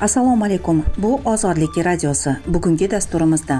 Assalomu alaykum. Bu Ozodlik radiosi. Bugungi dasturimizda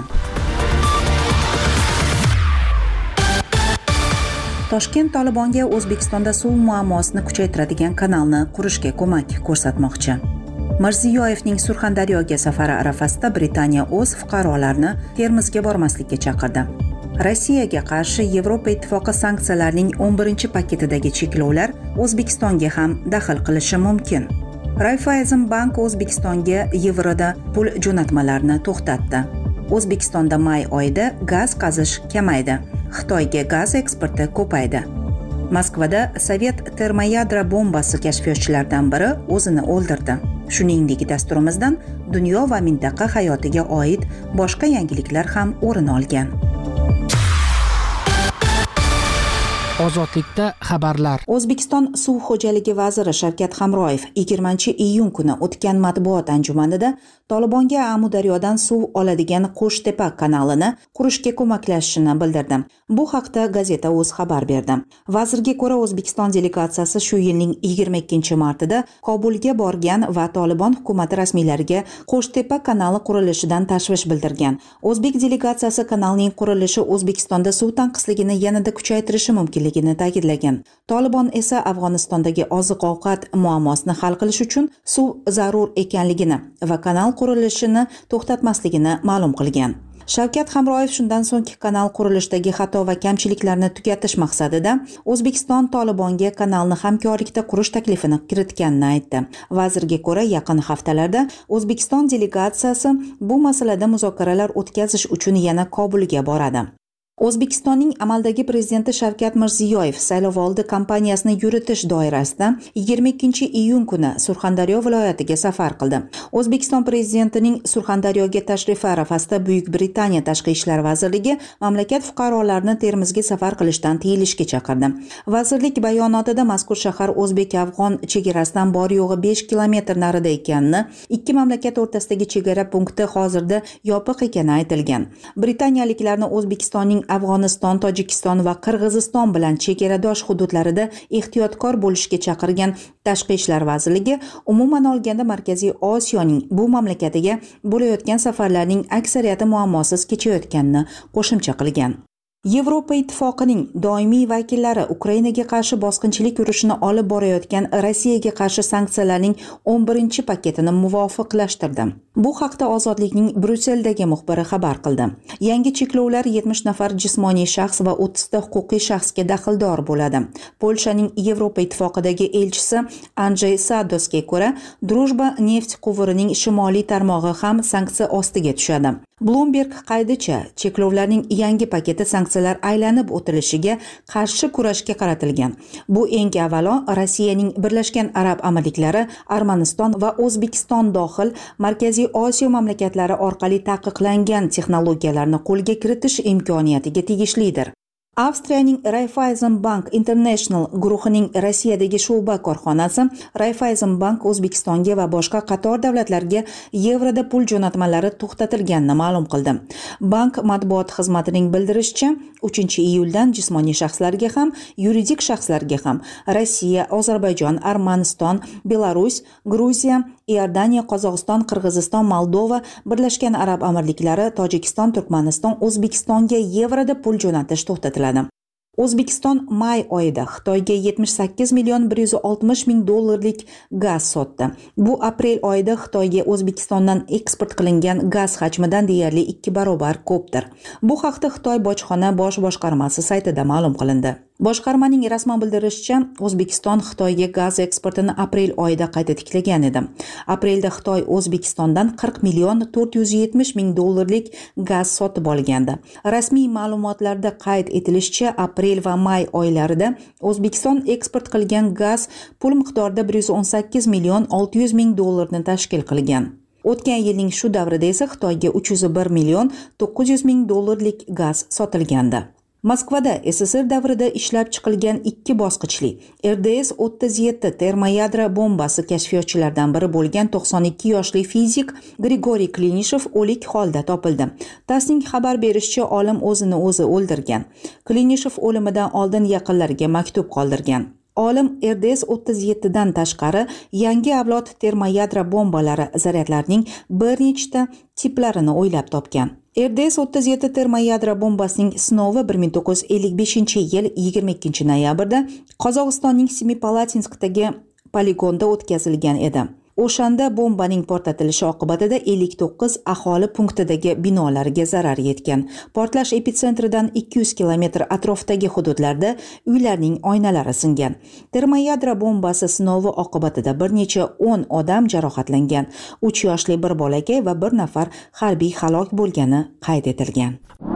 Toshkent Tolibonga O'zbekistonda suv muammosini kuchaytiradigan kanalni qurishga ko'mak ko'rsatmoqchi. Mirziyoyevning Surxondaryoga safari arafasida Britaniya o'z fuqarolarini Termizga bormaslikka chaqirdi. Rossiyaga qarshi Yevropa ittifoqi sanksiyalarining 11-paketidagi cheklovlar O'zbekistonga ham daxl qilishi mumkin. Raiffeisenbank O'zbekistonga yevroda pul jo'natmalarini to'xtatdi. O'zbekistonda may oyida gaz qazish kamaydi. Xitoyga gaz eksporti ko'paydi. Moskvada Sovet termoyadro bombasi kashfiyotchilaridan biri o'zini o'ldirdi. Shuningdek, dasturimizdan dunyo va mintaqa hayotiga oid boshqa yangiliklar ham o'rin olgan. Ozodlikda xabarlar. O'zbekiston suv xo'jaligi vaziri Shavkat Hamroyev 20-iyun kuni o'tgan matbuot anjumanida Tolibonga Amudaryodan suv oladigan Qo'shtepa kanalini qurishga ko'maklashishini bildirdi. Bu haqda gazeta o'z xabar berdi. Vazirga ko'ra, O'zbekiston delegatsiyasi shu yilning 22-martida Kobulga borgan va Tolibon hukumati rasmiylariga Qo'shtepa kanali qurilishidan tashvish bildirgan. O'zbek delegatsiyasi kanalning qurilishi O'zbekistonda suv tanqisligini yanada kuchaytirishi mumkinligini ta'kidlagan. Tolibon esa Afg'onistondagi oziq-ovqat muammosini hal qilish uchun suv zarur ekanligini va kanal qurilishini to'xtatmasligini ma'lum qilgan. Shavkat Hamroyev shundan so'ng kanal qurilishidagi xato va kamchiliklarni tugatish maqsadida O'zbekiston Tolibonga kanalni hamkorlikda qurish taklifini kiritganini aytdi. Vazirga ko'ra, yaqin haftalarda O'zbekiston delegatsiyasi bu masalada muzokaralar o'tkazish uchun yana Kobulga boradi. O'zbekistonning amaldagi prezidenti Shavkat Mirziyoyev saylovoldi kampaniyasini yuritish doirasida 22-iyun kuni Surxondaryo viloyatiga safar qildi. O'zbekiston prezidentining Surxondaryoga tashrifi arafasida Buyuk Britaniya Tashqi ishlar vazirligi mamlakat fuqarolarini Termizga safar qilishdan tiyilishga chaqirdi. Vazirlik bayonotida mazkur shahar o'zbek-afg'on chegarasidan bor yo'g'i 5 kilometr narida ekanini, ikki mamlakat o'rtasidagi chegara punkti hozirda yopiq ekani aytilgan. Britaniyaliklarni O'zbekistonning Afg'oniston, Tojikiston va Qirg'iziston bilan chegaradosh hududlarida ehtiyotkor bo'lishga chaqirgan Tashqi ishlar vazirligi umuman olganda Markaziy Osiyoning bu mamlakatiga bo'layotgan safarlarning aksariyati muammosiz kechayotganini qo'shimcha qilgan. Yevropa ittifoqining doimiy vakillari Ukrainaga qarshi bosqinchilik urushini olib borayotgan Rossiyaga qarshi sanksiyalarning 11-paketini muvofiqlashtirdi. Bu haqda Ozodlikning Bryusseldagi muxbiri xabar qildi. Yangi cheklovlar 70 nafar jismoniy shaxs va 30 ta huquqiy shaxsga daxldor bo'ladi. Polshaning Yevropa ittifoqidagi elchisi Andrzej Sadosga ko'ra, Drujba neft quvurining shimoliy tarmog'i ham sanksiya ostiga tushadi. Bloomberg qaydicha, cheklovlarning yangi paketi sanksiyalar aylanib o'tilishiga qarshi kurashga qaratilgan. Bu eng avvalo Rossiyaning Birlashgan Arab Amirliklari, Armaniston va O'zbekiston dohil Markaziy Osiyo mamlakatlari orqali taqiqlangan texnologiyalarni qo'lga kiritish imkoniyatiga tegishlidir. Avstriyaning Raiffeisenbank International guruhining Rossiyadagi sho'ba korxonasi Raiffeisenbank O'zbekistonga va boshqa qator davlatlarga yevroda pul jo'natmalari to'xtatilganini ma'lum qildi. Bank matbuot xizmatining bildirishicha, 3-iyuldan jismoniy shaxslarga ham, yuridik shaxslarga ham Rossiya, Ozarbayjon, Armaniston, Belarus, Gruziya, Iordaniya, Qozog'iston, Qirg'iziston, Moldova, Birlashgan Arab Amirliklari, Tojikiston, Turkmaniston, O'zbekistonga yevroda pul jo'natish to'xtatiladi. O'zbekiston may oyida Xitoyga 78,160 million dollarlik gaz sotdi. Bu aprel oyida Xitoyga O'zbekistondan eksport qilingan gaz hajmidan deyarli 2 barobar ko'pdir. Bu haqda Xitoy bojxona bosh boshqarmasi saytida ma'lum qilindi. Boshqarmaning rasman bildirishicha, O'zbekiston Xitoyga gaz eksportini aprel oyida qayta tiklagan edi. Aprelda Xitoy O'zbekistondan 40,470 million dollarlik gaz sotib olgandi. Rasmiy ma'lumotlarda qayd etilishicha, aprel va may oylarida O'zbekiston eksport qilgan gaz pul miqdorida 118,600 million dollarni tashkil qilgan. O'tgan yilning shu davrida esa Xitoyga 301,900 million dollarlik gaz sotilgandi. Moskvada SSR davrida ishlab chiqilgan 2 bosqichli RDS-37 termoyadro bombasi kashfiyotchilaridan biri bo'lgan 92 yoshli fizik Grigoriy Klinishev o'lik holda topildi. TASSning xabar berishicha, olim o'zini o'zi o'ldirgan. Klinishev o'limidan oldin yaqinlariga maktub qoldirgan. Olim RDS-37 dan tashqari yangi avlod termoyadro bombalari zaryadlarining bir nechta tiplarini o'ylab topgan. RDS-37 termoyadro bombasining sinovi 1955-yil 22-noyabrda Qozog'istonning Semipalatinskdagi poligonda o'tkazilgan edi. O'shanda bombaning portlatilishi oqibatida 59 aholi punktidagi binolarga zarar yetgan. Portlash epitsentridan 200 kilometr atrofdagi hududlarda uylarning oynalari singan. Termoyadro bombasi sinovi oqibatida bir necha 10 odam jarohatlangan. 3 yoshli bir bolakay va bir nafar harbiy halok bo'lgani qayd etilgan.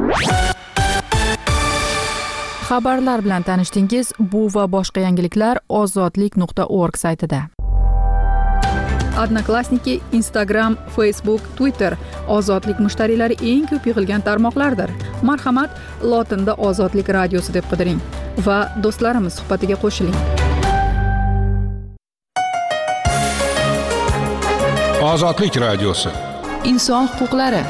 Xabarlar bilan tanishdingiz. Bu va boshqa yangiliklar ozodlik.org saytida. Odnoklassniki, Instagram, Facebook, Twitter ozodlik mushtariylari eng ko'p yig'ilgan tarmoqlardir. Marhamat, lotinda Ozodlik radiosi deb qidiring va do'stlarimiz suhbatiga qo'shiling. Ozodlik radiosi. Inson huquqlari.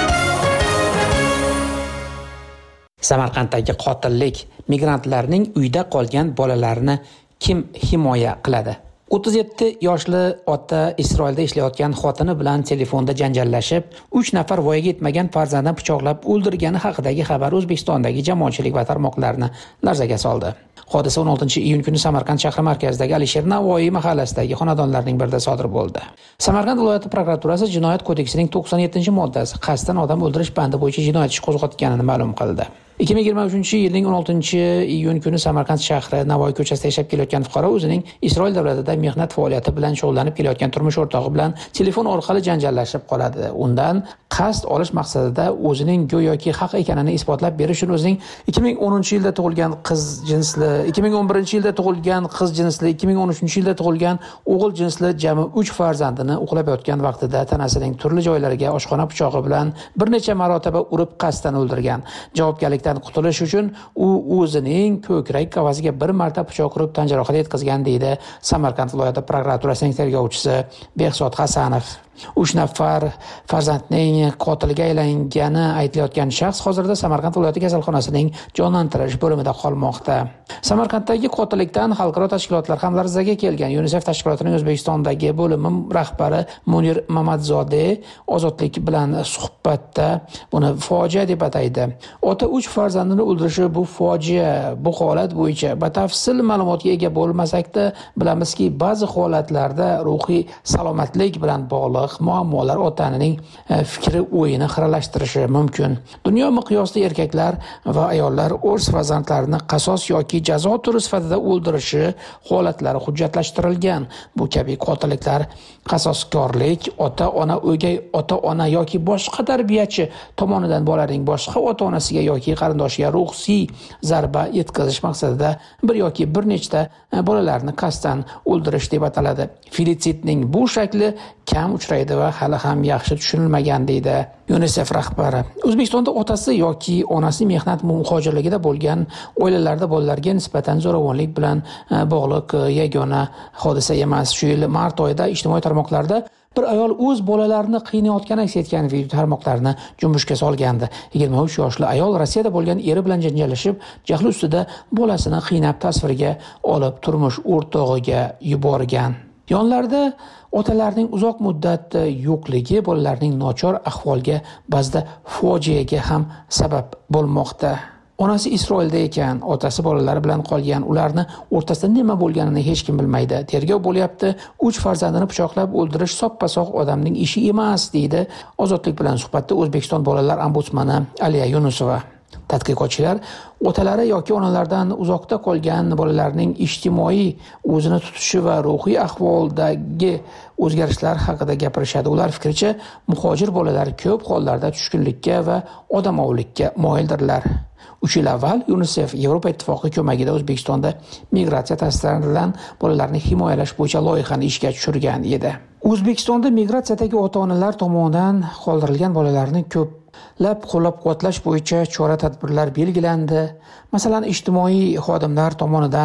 Samarqanddagi qotillik, migrantlarning uyda qolgan bolalarini kim himoya qiladi? 37 yoshli ota Isroilda ishlayotgan xotini bilan telefonda janjallashib, 3 nafar voyaga yetmagan farzandini pichoqlab o'ldirgani haqidagi xabar O'zbekistondagi jamoatchilik va tarmoqlarni larzaga soldi. Hodisa 16-iyun kuni Samarqand shahri markazidagi Alisher Navoiy mahallasidagi xonadonlarning birida sodir bo'ldi. Samarqand viloyati prokuraturasi Jinoyat kodeksining 97-moddasi qasddan odam o'ldirish bandi bo'yicha jinoyat ishi qo'zg'atganini ma'lum qildi. 2023-yilning 16-iyun kuni Samarqand shahri Navoiy ko'chasida yashab kelayotgan fuqaro o'zining Isroil davlatida mehnat faoliyati bilan shug'ullanib kelayotgan turmush o'rtog'i bilan telefon orqali janjallashib qoladi. Undan qasd olish maqsadida o'zining go'yoki haq ekanini isbotlab berish uchun o'zining 2010-yilda tug'ilgan qiz jinsli, 2011-yilda tug'ilgan qiz jinsli, 2013-yilda tug'ilgan o'g'il jinsli jami 3 farzandini uxlab yotgan vaqtida tanasining turli joylariga oshxona pichog'i bilan bir necha marotaba urib qasddan o'ldirgan. Javobgarlikdan qutulish uchun u o'zining ko'krak qafasiga bir marta pichoq urib tan jarohati yetkazgan deydi Samarqand viloyati prokuraturasining tergovchisi Behzod Hasanov. 3 nafar farzandning qotiliga aylangani aytilayotgan shaxs hozirda Samarqand viloyati kasalxonasining jonlantirish bo'limida qolmoqda. Samarqanddagi qotillikdan xalqaro tashkilotlar ham larzaga kelgan. UNICEF tashkilotining O'zbekistondagi bo'limi rahbari Munir Mamadzodeh Ozodlik bilan suhbatda buni fojia deb ataydi. Ota 3 farzandini o'ldirishi bu fojia. Bu holat bo'yicha batafsil ma'lumotga ega bo'lmasak-da, bilamizki, ba'zi holatlarda ruhiy salomatlik bilan bog'liq muammolar otaning fikri o'yini xiralashtirishi mumkin. Dunyo miqyosida erkaklar va ayollar o'z farzandlarini qasos yoki jazo turi sifatida o'ldirishi holatlari hujjatlashtirilgan. Bu kabi qotilliklar qasoskorlik, ota-ona, o'gay ota-ona yoki boshqa tarbiyachi tomonidan bolaning boshqa ota-onasiga yoki qarindoshiga ruhiy zarba yetkazish maqsadida bir yoki bir nechta bolalarni qasddan o'ldirish deb ataladi. Filitsidning bu shakli kam uchraydi va hali ham yaxshi tushunilmagan deydi UNICEF rahbari. O'zbekistonda otasi yoki onasi mehnat muhojirligida bo'lgan oilalarda bolalarga nisbatan zo'ravonlik bilan bog'liq yagona hodisa emas. Shu yil mart oyida ijtimoiy tarmoqlarda bir ayol o'z bolalarini qiynayotgani aks etgan video tarmoqlarni junbushga solgandi. 23 yoshli ayol Rossiyada bo'lgan eri bilan janjallashib, jahli ustida bolasini qiynab tasvirga olib turmush o'rtog'iga yuborgan. Yonlarida otalarning uzoq muddat yo'qligi bolalarning nochor ahvolga, ba'zida fojiaga ham sabab bo'lmoqda. Onasi Isroilda ekan, otasi bolalari bilan qolgan. Ularni o'rtasida nima bo'lganini hech kim bilmaydi. Tergov bo'lyapti. 3 farzandini pichoqlab o'ldirish soppa-sog' odamning ishi emas, deydi Ozodlik bilan suhbatda O'zbekiston bolalar ombudsmani Aliya Yunusova. Tadqiqotchilar otalari yoki onalardan uzoqda qolgan bolalarning ijtimoiy o'zini tutishi va ruhiy ahvoldagi o'zgarishlar haqida gapirishadi. Ular fikricha, muhojir bolalar ko'p hollarda tushkunlikka va odamovlikka moyildirlar. 3 yil avval UNICEF Yevropa Ittifoqi ko'magida O'zbekistonda migratsiya ta'sirlaridan bolalarni himoyalash bo'yicha loyihani ishga tushirgan edi. O'zbekistonda migratsiyadagi ota-onalar tomonidan qoldirilgan bolalarni ko'plab qo'llab-quvvatlash bo'yicha chora-tadbirlar belgilandi. Masalan, ijtimoiy xodimlar tomonidan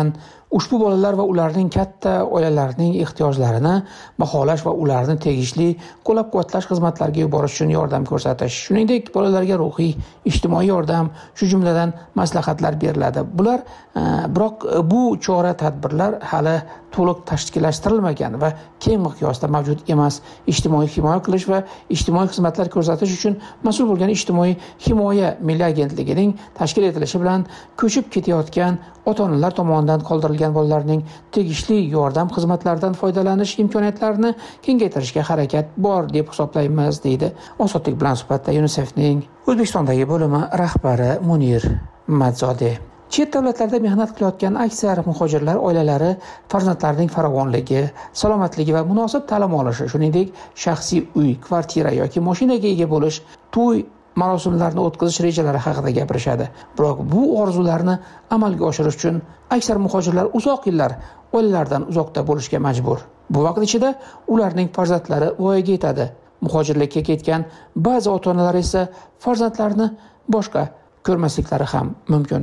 ushbu bolalar va ularning katta oilalarining ehtiyojlarini baholash va ularni tegishli qo'llab-quvvatlash xizmatlariga yuborish uchun yordam ko'rsatish, shuningdek bolalarga ruhiy, ijtimoiy yordam, shu jumladan maslahatlar beriladi. Biroq bu chora-tadbirlar hali to'liq tashkillashtirilmagan va keng miqyosda mavjud emas. Ijtimoiy himoya qilish va ijtimoiy xizmatlar ko'rsatish uchun mas'ul bo'lgan ijtimoiy himoya milliy agentligining tashkil etilishi bilan ko'chib ketayotgan ota-onalar tomonidan qoldirilgan bolalarning tegishli yordam xizmatlaridan foydalanish imkoniyatlarini kengaytirishga harakat bor deb hisoblaymiz, deydi Ozodlik bilan suhbatda UNICEFning O'zbekistondagi bo'limi rahbari Munir Madzodeh. Chet davlatlarda mehnat qilayotgan aksar muhojirlar oilalari farzandlarining farovonligi, salomatligi va munosib ta'lim olishi, shuningdek shaxsiy uy, kvartira yoki mashinaga ega bo'lish, to'y marosimlarni o'tkazish rejalari haqida gapirishadi. Biroq bu orzularni amalga oshirish uchun aksar muhojirlar uzoq yillar oilalaridan uzoqda bo'lishga majbur. Bu vaqt ichida ularning farzandlari voyaga yetadi. Muhojirlikka ketgan ba'zi ota-onalar esa farzandlarini boshqa ko'rmasliklari ham mumkin.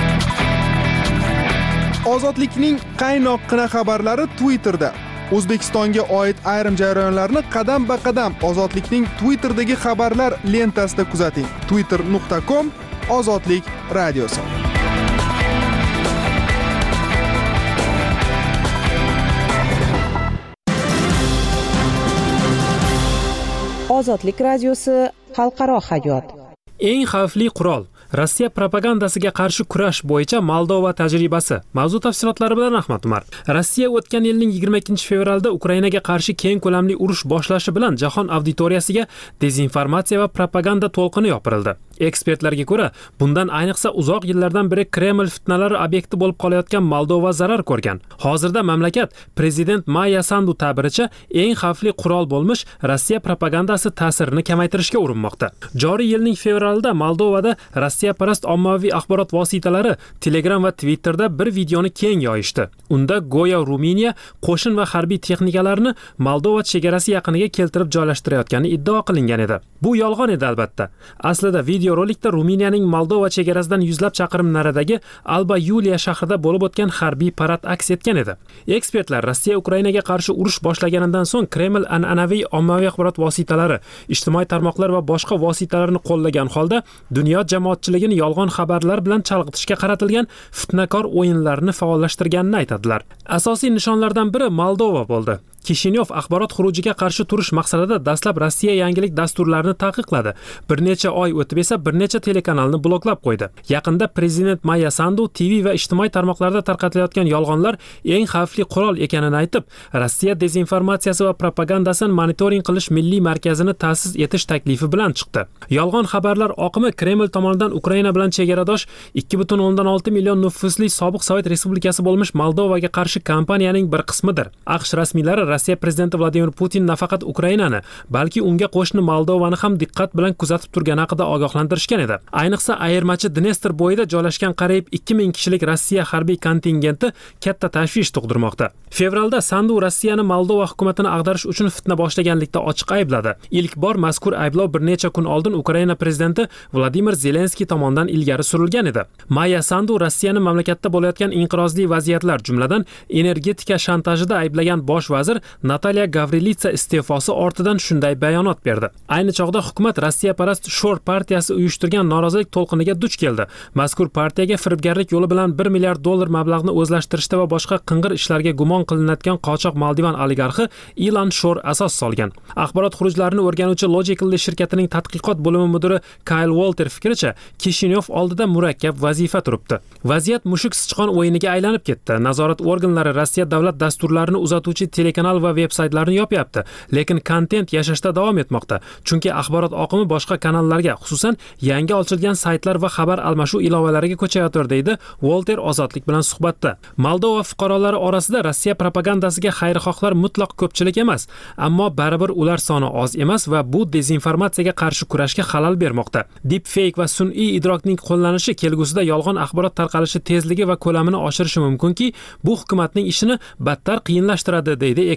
Ozodlikning qaynoqqina xabarlari Twitterda. O'zbekistonga oid ayrim jarayonlarni qadam-ba-qadam Ozodlikning Twitterdagi xabarlar lentasida kuzating. twitter.com/ozodlik radiosi. Ozodlik radiosi xalqaro hayot. Eng xavfli qurol Rossiya propagandasiga qarshi kurash bo'yicha Moldova tajribasi. Mavzu tafsilotlari bilan Ahmad Umar. Rossiya o'tgan yilning 22-fevralda Ukrainaga qarshi keng ko'lamli urush boshlashi bilan jahon auditoriyasiga dezinformatsiya va propaganda to'lqini yopirildi. Ekspertlarga ko'ra, bundan ayniqsa uzoq yillardan beri Kreml fitnalari obyekti bo'lib qolayotgan Moldova zarar ko'rgan. Hozirda mamlakat prezident Maya Sandu ta'biricha eng xavfli qurol bo'lmish Rossiya propagandasi ta'sirini kamaytirishga urinmoqda. Joriy yilning fevralida Moldovada Rossiyaparast ommaviy axborot vositalari Telegram va Twitterda bir videoni keng yoyishdi. Unda go'yo Ruminiya qo'shin va harbiy texnikalarni Moldova chegarasi yaqiniga keltirib joylashtirayotgani iddao qilingan edi. Bu yolg'on edi albatta. Aslida videorolikda Ruminiyaning Moldova chegarasidan yuzlab chaqirim naridagi Alba Yuliya shahrida bo'lib o'tgan harbiy parad aks etgan edi. Ekspertlar Rossiya Ukrainaga qarshi urush boshlaganidan so'ng Kreml an'anaviy ommaviy axborot vositalari, ijtimoiy tarmoqlar va boshqa vositalarni qo'llagan holda dunyo jamoatchiligini yolg'on xabarlar bilan chalg'itishga qaratilgan fitnakor o'yinlarni faollashtirganini aytadilar. Asosiy nishonlardan biri Moldova bo'ldi. Kishinyov axborot xurujiga qarshi turish maqsadida dastlab Rossiya yangilik dasturlarini taqiqladi. Bir necha oy o'tib esa bir necha telekanalni bloklab qo'ydi. Yaqinda prezident Maya Sandu TV va ijtimoiy tarmoqlarda tarqatilayotgan yolg'onlar eng xavfli qurol ekanini aytib, Rossiya dezinformatsiyasi va propagandasini monitoring qilish milliy markazini ta'sis etish taklifi bilan chiqdi. Yolg'on xabarlar oqimi Kreml tomonidan Ukraina bilan chegaradosh 2,6 million nufuzli sobiq Sovet respublikasi bo'lmish Moldovaga qarshi kampaniyaning bir qismidir. AQSh rasmiylari Rossiya prezidenti Vladimir Putin nafaqat Ukrainani, balki unga qo'shni Moldovani ham diqqat bilan kuzatib turgani haqida ogohlantirishgan edi. Ayniqsa ayirmachi Dnestr bo'yida joylashgan qariyb 2000 kishilik Rossiya harbiy kontingenti katta tashvish tug'dirmoqda. Fevralda Sandu Rossiyani Moldova hukumatini ag'darish uchun fitna boshlaganlikda ochiq aybladi. Ilk bor mazkur ayblov bir necha kun oldin Ukraina prezidenti Vladimir Zelenskiy tomonidan ilgari surilgan edi. Maya Sandu Rossiyani mamlakatda bo'layotgan inqirozli vaziyatlar, jumladan energetika shantajida ayblagan bosh vazir Nataliya Gavrilitsa iste'fosi ortidan shunday bayonot berdi. Ayni chog'da hukumat Rossiyaparast Shor partiyasi uyushtirgan norozilik to'lqiniga duch keldi. Mazkur partiyaga firibgarlik yo'li bilan 1 milliard dollar mablag'ni o'zlashtirishda va boshqa qing'ir ishlarga gumon qilinayotgan qochoq Moldovan oligarxi Ilan Shor asos solgan. Axborot xurujlarini o'rganuvchi Logical shirkatining tadqiqot bo'limi mudiri Kyle Walter fikricha, Kishinyov oldida murakkab vazifa turibdi. Vaziyat mushuk sichqon o'yiniga aylanib ketdi. Nazorat organlari Rossiya davlat dasturlarini uzatuvchi telekanal va veb-saytlarni yopyapti, lekin kontent yashashda davom etmoqda. Chunki axborot oqimi boshqa kanallarga, xususan yangi ochilgan saytlar va xabar almashuv ilovalariga ko'chayotir, deydi Walter Ozodlik bilan suhbatda. Moldova fuqarolari orasida Rossiya propagandasiga xayrixohlar mutlaq ko'pchilik emas, ammo baribir ular soni oz emas va bu dezinformatsiyaga qarshi kurashga xalal bermoqda. Deepfake va sun'iy idrokning qo'llanishi kelgusida yolg'on axborot tarqalishi tezligi va ko'lamini oshirishi mumkinki, bu hukumatning ishini battar qiyinlashtiradi, deydi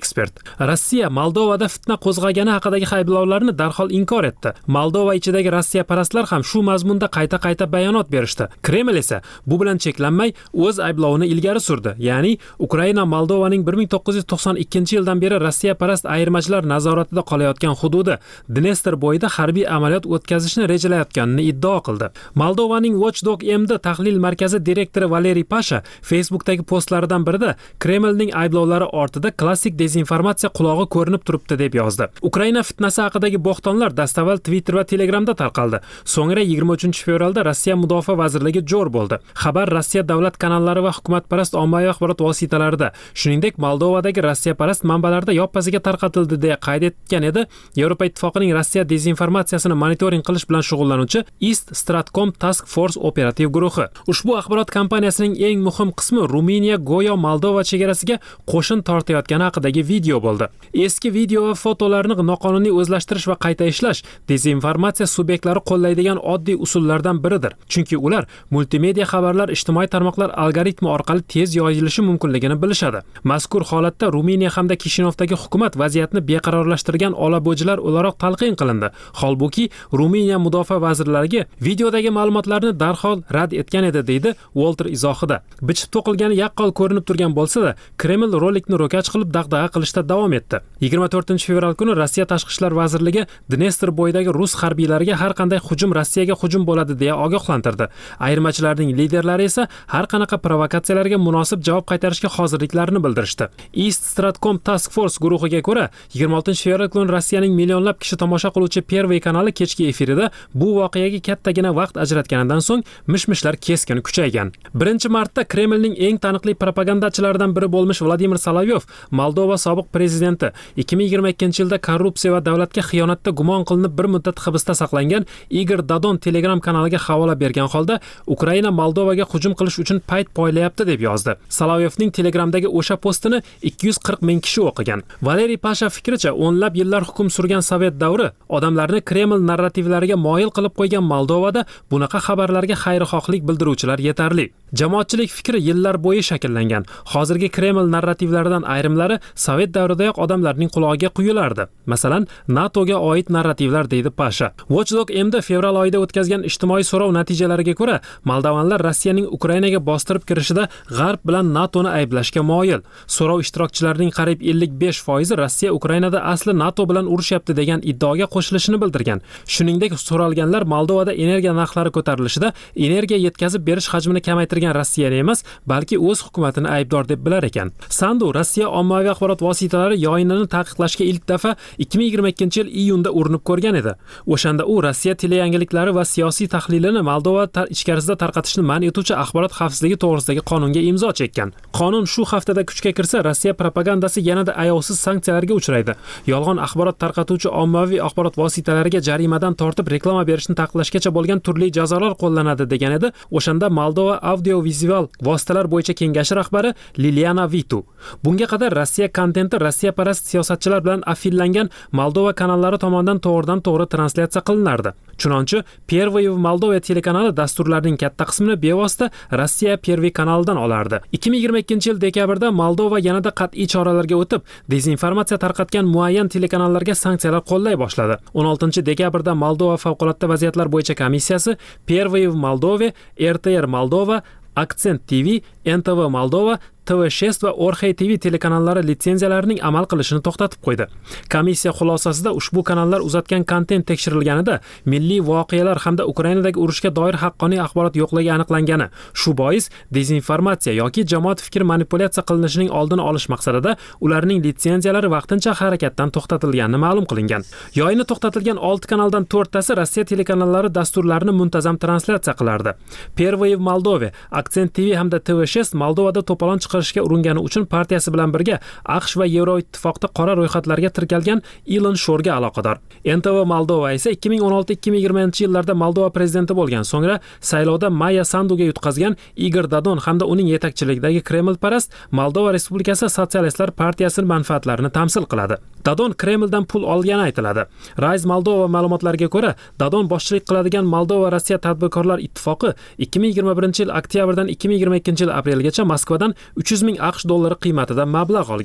ekspert. Rossiya Moldovada fitna qo'zg'agani haqidagi ayblovlarni darhol inkor etdi. Moldova ichidagi rossiyaparastlar ham shu mazmunda qayta bayonot berishdi. Kreml esa bu bilan cheklanmay o'z ayblovini ilgari surdi. Ya'ni Ukraina Moldovaning 1992-yildan beri rossiyaparast ayirmachilar nazoratida qolayotgan hududi Dnestr bo'yida harbiy amaliyot o'tkazishni rejalayotganini iddao qildi. Moldovaning Watchdog MD tahlil markazi direktori Valeriy Pasha Facebook'dagi postlaridan birida Kremlning ayblovlari ortida klassik dezinformatsiya qulog'i ko'rinib turibdi deb yozdi. Ukraina fitnasi haqidagi bo'xtonlar dastavval Twitter va Telegramda tarqaldi. So'ngra 23-fevralda Rossiya mudofaa vazirligi jo'r bo'ldi. Xabar Rossiya davlat kanallari va hukumatparast ommaviy axborot vositalarida, shuningdek Moldovadagi rossiyaparast manbalarda yoppasiga tarqatildi deya qayd etgan edi. Yevropa Ittifoqining Rossiya dezinformatsiyasini monitoring qilish bilan shug'ullanuvchi East Stratcom Task Force operativ guruhi. Ushbu axborot kampaniyasining eng muhim qismi Ruminiya go'yo Moldova chegarasiga qo'shin tortayotgani haqidagi video bo'ldi. Eski video va fotolarni noqonuniy o'zlashtirish va qayta ishlash dezinformatsiya subyektlari qo'llaydigan oddiy usullardan biridir. Chunki ular multimedia xabarlar ijtimoiy tarmoqlar algoritmi orqali tez yoyilishi mumkinligini bilishadi. Mazkur holatda Ruminiya hamda Kishinovdagi hukumat vaziyatni beqarorlashtirgan olabo'jilar o'laroq talqin qilindi. Holbuki Ruminiya mudofaa vazirlariga videodagi ma'lumotlarni darhol rad etgan edi, deydi Walter izohida. Bichib to'qilgani yaqqol ko'rinib turgan bo'lsa-da, Kreml rolikni ro'kach qilib dag'dag'a qilishda davom etdi. 24-fevral kuni Rossiya Tashqi ishlar vazirligi Dnestr bo'yidagi rus harbiylariga har qanday hujum Rossiyaga hujum bo'ladi deya ogohlantirdi. Ayirmachilarning liderlari esa har qanaqa provokatsiyalarga munosib javob qaytarishga hozirliklarini bildirishdi. East Stratcom Task Force guruhiga ko'ra, 26-fevral kuni Rossiyaning millionlab kishi tomosha qiluvchi Pervey kanali kechki efirida bu voqeaga kattagina vaqt ajratganidan so'ng mishmishlar keskin kuchaygan. 1-martda Kremlning eng taniqli propagandachilaridan biri bo'lmish Vladimir Solovyov, Moldova sobiq prezidenti, 2022-yilda korrupsiya va davlatga xiyonatda gumon qilinib bir muddat hibsda saqlangan Igor Dodon Telegram kanaliga havola bergan holda Ukraina Moldovaga hujum qilish uchun payt poylayapti deb yozdi. Solovyovning Telegramdagi o'sha postini 240 ming kishi o'qigan. Valeriy Pasha fikricha, o'nlab yillar hukm surgan Sovet davri odamlarni Kreml narrativlariga moyil qilib qo'ygan Moldovada bunaqa xabarlarga xayrixohlik bildiruvchilar yetarli. Jamoatchilik fikri yillar bo'yi shakllangan. Hozirgi Kreml narrativlaridan ayrimlari Sovet davridayoq odamlarning qulog'iga quyilardi. Masalan, NATOga oid narrativlar, deydi Pasha. Watchdog MD fevral oyida o'tkazgan ijtimoiy so'rov natijalariga ko'ra, moldovanlar Rossiyaning Ukrainaga bostirib kirishida G'arb bilan NATOni ayblashga moyil. So'rov ishtirokchilarining qariyb 55% Rossiya Ukrainada asli NATO bilan urushyapti degan iddaoga qo'shilishini bildirgan. Shuningdek, so'ralganlar Moldovada energiya narxlari ko'tarilishida energiya yetkazib berish hajmini kamaytirgan Rossiyani emas, balki o'z hukumatini aybdor deb bilar ekan. Sandu Rossiya ommaviy axborot vositalari yoyinini taqiqlashga ilk daf'a 2022-yil iyunda urinib ko'rgan edi. O'shanda u Rossiya teleyangiliklari va siyosiy tahlilini Moldova ichkarisida tarqatishni man etuvchi axborot xavfsizligi to'g'risidagi qonunga imzo chekkan. Qonun shu haftada kuchga kirsa, Rossiya propagandasi yanada ayovsiz sanksiyalarga uchraydi. Yolg'on axborot tarqatuvchi ommaviy axborot vositalariga jarimadan tortib reklama berishni taqiqlashgacha bo'lgan turli jazolar qo'llanadi degan edi. O'shanda Moldova audio-vizual vositalar bo'yicha kengashi rahbari Liliana Vitu. Bunga qadar Rossiya kontenti rossiyaparast siyosatchilar bilan affillangan Moldova kanallari tomonidan to'g'ridan-to'g'ri translyatsiya qilinardi. Chunonchi Pervey Moldova telekanali dasturlarining katta qismini bevosita Rossiya Pervey kanalidan olardi. 2022-yil dekabrda Moldova yanada qat'iy choralarga o'tib, dezinformatsiya tarqatgan muayyan telekanallarga sanksiyalar qo'llay boshladi. 16-dekabrda Moldova favqulodda vaziyatlar bo'yicha komissiyasi Pervey Moldova, RTR Moldova, Akcent TV, NTV Moldova, TV6 va Orxey TV telekanallari litsenziyalarining amal qilishini to'xtatib qo'ydi. Komissiya xulosasida ushbu kanallar uzatgan kontent tekshirilganida milliy voqealar hamda Ukrainadagi urushga doir haqqoniy axborot yo'qligi aniqlangani. Shu bois dezinformatsiya yoki jamoat fikri manipulyatsiya qilinishining oldini olish maqsadida ularning litsenziyalari vaqtincha harakatdan to'xtatilganini ma'lum qilingan. Yoyini to'xtatilgan 6 kanaldan 4tasi Rossiya telekanallari dasturlarini muntazam translyatsiya qilardi. Pervey Moldova, Akcent TV hamda TV6 Moldovada to'polon chiqarishga urungani uchun partiyasi bilan birga AQSh va Yevroittifoqda qora ro'yxatlarga tirkalgan Ilon Shorga aloqador. NTV Moldova esa 2016-2020-yillarda Moldova prezidenti bo'lgan, so'ngra saylovda Maya Sanduga yutqazgan Igor Dodon hamda uning yetakchiligidagi Kreml parast Moldova Respublikasi Sotsialistlar partiyasining manfaatlarini tamsil qiladi. Dodon Kremldan pul olgani aytiladi. Rise Moldova ma'lumotlariga ko'ra, Dodon boshchilik qiladigan Moldova Rossiya tadbirkorlar ittifoqi 2021-yil oktyabrdan 2022-yil aprelgacha Moskvadan 300 ming AQSh dollari qiymatida mablag' olgan.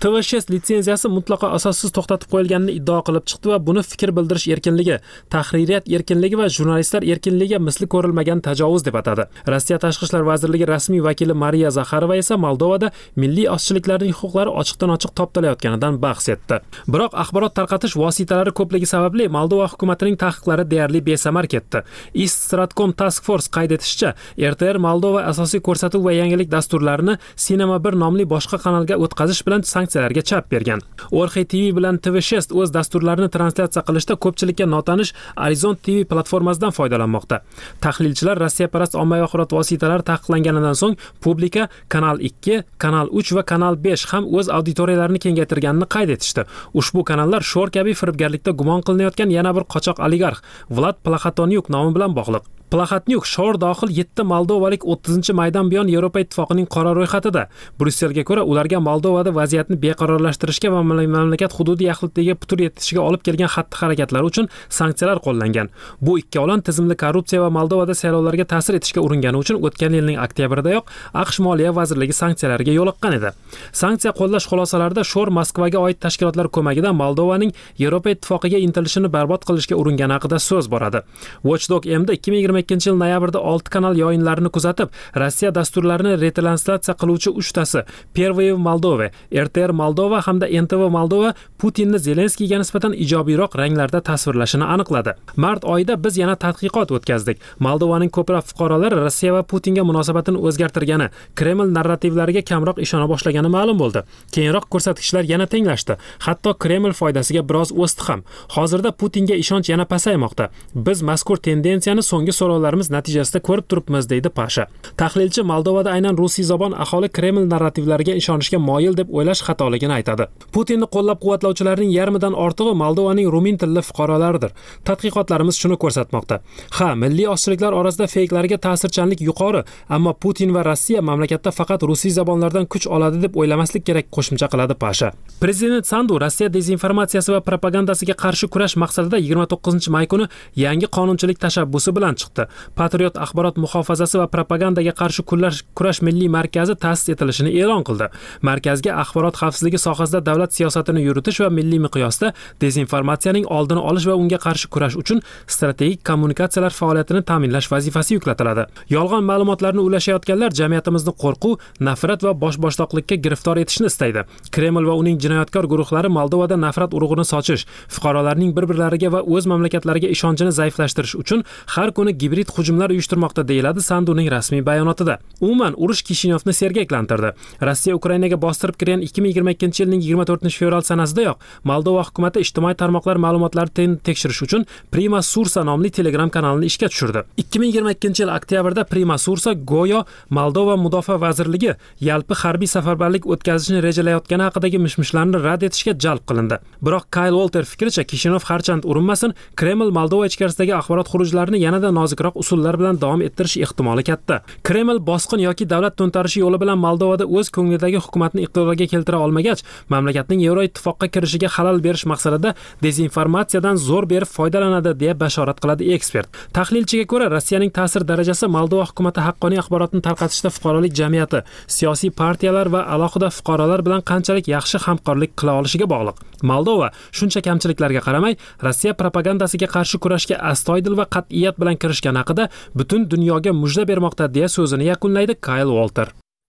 TV6 litsenziyasi mutlaqo asossiz to'xtatib qo'yilganini iddao qilib chiqdi va buni fikr bildirish erkinligi, tahririyat erkinligi va jurnalistlar erkinligiga misli ko'rilmagan tajovuz deb atadi. Rossiya Tashqi ishlar vazirligi rasmiy vakili Mariya Zakharova esa Moldovada milliy ozchiliklarning huquqlari ochiqdan-ochiq toptalayotganidan bahs etdi. Biroq axborot tarqatish vositalari ko'pligi sababli Moldova hukumatining taqiqlari deyarli besamar ketdi. East Stratcom Task Force qayd etishicha, RTR Moldova asosiy ko'rsatuv va yangilik dasturlarini Cinema 1 nomli boshqa kanalga o'tkazish bilan sanksiyalarga chap bergan. Orxe TV bilan TV6 o'z dasturlarini translyatsiya qilishda ko'pchilikka notanish Horizon TV platformasidan foydalanmoqda. Tahlilchilar Rossiyaparast ommaviy axborot vositalari taqiqlanganidan so'ng Publika, Kanal 2, Kanal 3 va Kanal 5 ham o'z auditoriyalarini kengaytirganini qayd etishdi. Ushbu kanallar sho'r kabi firibgarlikda gumon qilinayotgan yana bir qochoq oligarx Vlad Plaxatonyuk nomi bilan bog'liq. Plaxatnyuk shor dohil 7 moldovalik 30-maydan buyon Yevropa ittifoqining qora ro'yxatida. Brusselga ko'ra, ularga Moldovada vaziyatni beqarorlashtirishga va mamlakat hududiy yaxlitligiga putur yetishiga olib kelgan xatti-harakatlar uchun sanksiyalar qo'llangan. Bu ikkovlon tizimli korrupsiya va Moldovada saylovlarga ta'sir etishga uringani uchun o'tgan yilning oktyabridayoq AQSh Moliya vazirligi sanksiyalarga yo'liqqan edi. Sanksiya qo'llash xulosalarida sho'r Moskvaga oid tashkilotlar ko'magida Moldovaning Yevropa ittifoqiga intilishini barbod qilishga uringani haqida so'z boradi. Watchdog MD 2022-yil noyabrda 6 kanal yoyinlarini kuzatib, Rossiya dasturlarini retranslyatsiya qiluvchi 3 tasi Pervoy Moldova, RTR Moldova hamda NTV Moldova Putinni Zelenskiyga nisbatan ijobiyroq ranglarda tasvirlashini aniqladi. Mart oyida biz yana tadqiqot o'tkazdik. Moldovaning ko'plab fuqarolari Rossiya va Putinga munosabatini o'zgartirgani, Kreml narrativlariga kamroq ishona boshlagani ma'lum bo'ldi. Keyinroq ko'rsatkichlar yana tenglashdi. Hatto Kreml foydasiga biroz o'sdi ham. Hozirda Putinga ishonch yana pasaymoqda. Biz mazkur tendensiyani so'nggi so'rovlarimiz natijasida ko'rib turibmiz, deydi Pasha. Tahlilchi Moldovada aynan rusiy-zabon aholi Kreml narrativlariga ishonishga moyil deb o'ylash xatoligini aytadi. Putinni qo'llab-quvvatlovchilarning yarmidan ortig'i Moldovaning rumin tilli fuqarolaridir. Tadqiqotlarimiz shuni ko'rsatmoqda. Ha, milliy ozchiliklar orasida feyklarga ta'sirchanlik yuqori, ammo Putin va Rossiya mamlakatda faqat rusiy zabonlardan kuch oladi deb o'ylamaslik kerak, qo'shimcha qiladi Pasha. Prezident Sandu Rossiya dezinformatsiyasi va propagandasiga qarshi kurash maqsadida 29-may kuni yangi qonunchilik tashabbusi bilan chiqdi. Patriot axborot muhofazasi va propagandaga qarshi kurash milliy markazi ta'sis etilishini e'lon qildi. Markazga axborot xavfsizligi sohasida davlat siyosatini yuritish va milliy miqyosda dezinformatsiyaning oldini olish va unga qarshi kurash uchun strategik kommunikatsiyalar faoliyatini ta'minlash vazifasi yuklatiladi. Yolg'on ma'lumotlarni ulashayotganlar jamiyatimizni qo'rquv, nafrat va bosh-boshdoqlikka giriftor etishni istaydi. Kreml va uning jinoyatkor guruhlari Moldovada nafrat urug'ini sochish, fuqarolarning bir-birlariga va o'z mamlakatlariga ishonchini zaiflashtirish uchun har kuni gibrid hujumlar uyushtirmoqda, deyiladi Sanduning rasmiy bayonotida. Umuman urush Kishinyovni sergaklantirdi. Rossiya Ukrainaga bostirib kirgan 2022-yilning 24-fevral sanasidayoq Moldova hukumati ijtimoiy tarmoqlar ma'lumotlarini tekshirish uchun Prima Sursa nomli Telegram kanalini ishga tushirdi. 2022-yil oktyabrda Prima Sursa go'yo Moldova mudofaa vazirligi yalpi harbiy safarbarlik o'tkazishni rejalayotgani haqidagi mishmishlarni rad etishga jalb qilindi. Biroq Kyle Walter fikricha, Kishinyov harchand urinmasin, Kreml Moldova ichkarisidagi axborot xurujlarini yanada nozikroq usullar bilan davom ettirish ehtimoli katta. Kreml bosqin yoki davlat to'ntarishi yo'li bilan Moldovada o'z ko'nglidagi hukumatni iqtidorga keltira olmagach, mamlakatning Yevroittifoqqa kirishiga xalal berish maqsadida dezinformatsiyadan zo'r berib foydalanadi, deya bashorat qiladi ekspert. Tahlilchiga ko'ra, Rossiyaning ta'sir darajasi Moldova hukumati haqqoniy axborotni tarqatishda fuqarolik jamiyati, siyosiy partiyalar va alohida fuqarolar bilan qanchalik yaxshi hamkorlik qila olishiga bog'liq. Moldova shuncha kamchiliklarga qaramay, Rossiya propagandasiga qarshi kurashga astoydil va qat'iyat bilan kirishgani haqida butun dunyoga mujda bermoqda, deya so'zini yakunlaydi Kyle Walter.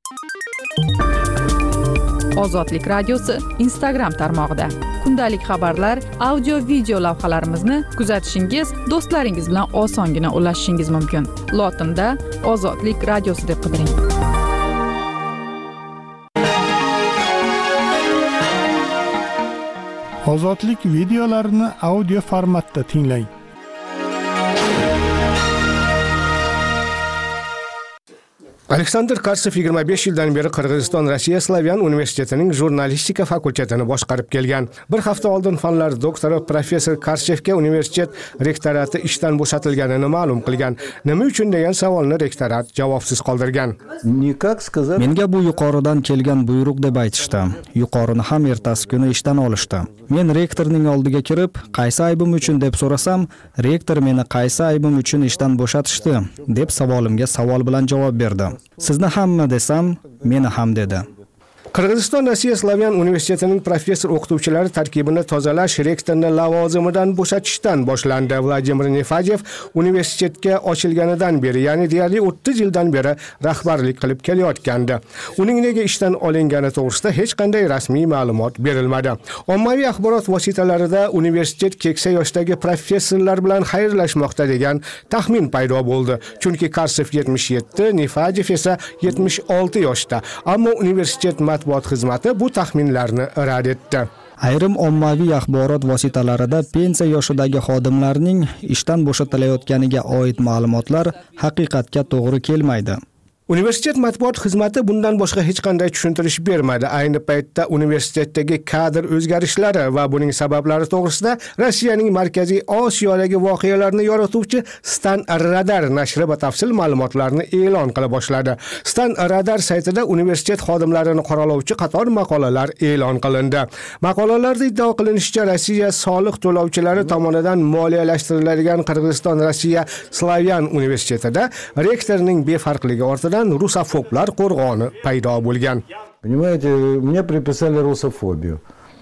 Ozodlik radiosi Instagram tarmog'ida kundalik xabarlar, audio, video lavhalarimizni kuzatishingiz, do'stlaringiz bilan osongina ulashishingiz mumkin. Lotinda Ozodlik radiosi deb qidiring. Ozodlik videolarini audio formatda tinglang. Aleksandr Karsov 25 yildan beri Qirg'iziston Rossiya Slavyan universitetining jurnalistika fakultetini boshqarib kelgan. Bir hafta oldin fanlar doktori professor Karshevga universitet rektorati ishdan bo'shatilganini ma'lum qilgan. Nima uchun degan savolni rektorat javobsiz qoldirgan. Menga bu yuqoridan kelgan buyruq deb aytishdi. Yuqorini ham ertasi kuni ishdan olishdi. Men rektorning oldiga kirib, qaysi aybim uchun deb so'rasam, rektor meni qaysi aybim uchun ishdan bo'shatishdi deb savolimga savol bilan javob berdi. Sizni hamma desam, meni ham dedi. Qirg'iziston Rossiya Slavyan universitetining professor o'qituvchilari tarkibini tozalash rektorni lavozimidan bo'shatishdan boshlandi. Vladimir Nefajev universitetga ochilganidan beri, ya'ni deyarli 30 yildan beri rahbarlik qilib kelayotgandi. Uning nega ishdan olingani to'g'risida hech qanday rasmiy ma'lumot berilmadi. Ommaviy axborot vositalarida universitet keksa yoshdagi professorlar bilan xayrlashmoqda degan taxmin paydo bo'ldi. Chunki Karsev 77, Nefajev esa 76 yoshda. Ammo universitet matbuot xizmati bu taxminlarni rad etdi. Ayrim ommaviy axborot vositalarida pensiya yoshidagi xodimlarning ishdan bo'shatilayotganiga oid ma'lumotlar haqiqatga to'g'ri kelmaydi. Universitet matbuot xizmati bundan boshqa hech qanday tushuntirish bermadi. Ayni paytda universitetdagi kadr o'zgarishlari va buning sabablari to'g'risida Rossiyaning Markaziy Osiyodagi voqealarni yorituvchi Stan Radar nashri batafsil ma'lumotlarni e'lon qila boshladi. Stan Radar saytida universitet xodimlarini qoralovchi qator maqolalar e'lon qilindi. Maqolalarda iddao qilinishicha, Rossiya soliq to'lovchilari tomonidan moliyalashtiriladigan Qirg'iziston Rossiya Slavyan universitetida rektorning befarqligi ortidan rusofoblar qo'rg'oni paydo bo'lgan. Понимаете, мне приписали русофобию.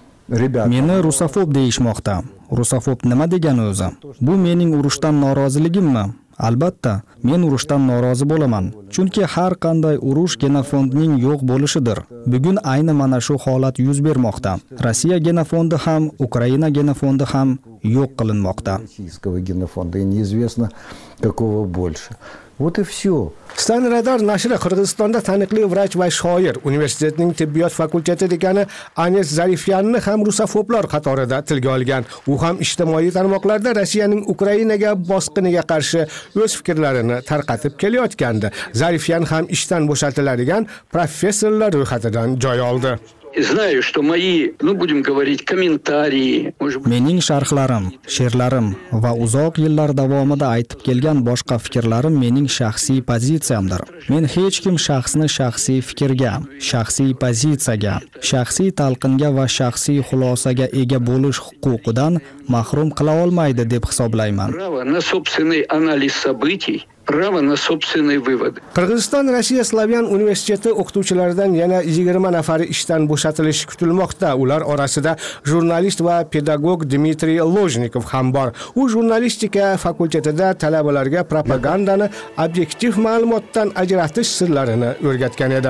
Meni rusofob deyishmoqda. Rusofob nima degani o'zi? Bu mening urushdan noroziligimmi? Albatta, men urushdan norozi bo'laman. Chunki har qanday urush genofondning yo'q bo'lishidir. Bugun ayni mana shu holat yuz bermoqda. Rossiya genofondi ham, Ukraina genofondi ham yo'q qilinmoqda. Российского генофонда и неизвестно какого больше. Вот и все. Stan Radar nashri Qirg'izistonda taniqli vrach va shoir, universitetning tibbiyot fakulteti dekani Anes Zarifyanni ham rusofoblar qatorida tilga olgan. U ham ijtimoiy tarmoqlarda Rossiyaning Ukrainaga bosqiniga qarshi o'z fikrlarini tarqatib kelayotgandi. Zarifyan ham ishdan bo'shatiladigan professorlar ro'yxatidan joy oldi. Знаю, что мои, будем говорить, комментарии, mening sharhlarim, she'rlarim va uzoq yillar davomida aytib kelgan boshqa fikrlarim mening shaxsiy pozitsiyamdir. Men hech kim shaxsni shaxsiy fikrga, shaxsiy pozitsiyaga, shaxsiy talqinga va shaxsiy xulosaga ega bo'lish huquqidan mahrum qila olmaydi deb hisoblayman. Право на собственный анализ событий, право на собственные выводы. Qirg'iziston Rossiya Slavyan universiteti o'qituvchilaridan yana 20 nafari ishdan bo'shatilishi kutilmoqda. Ular orasida jurnalist va pedagog Dmitriy Lojnikov ham bor. U jurnalistika fakultetida talabalarga propagandani obyektiv ma'lumotdan ajratish sirlarini o'rgatgan edi.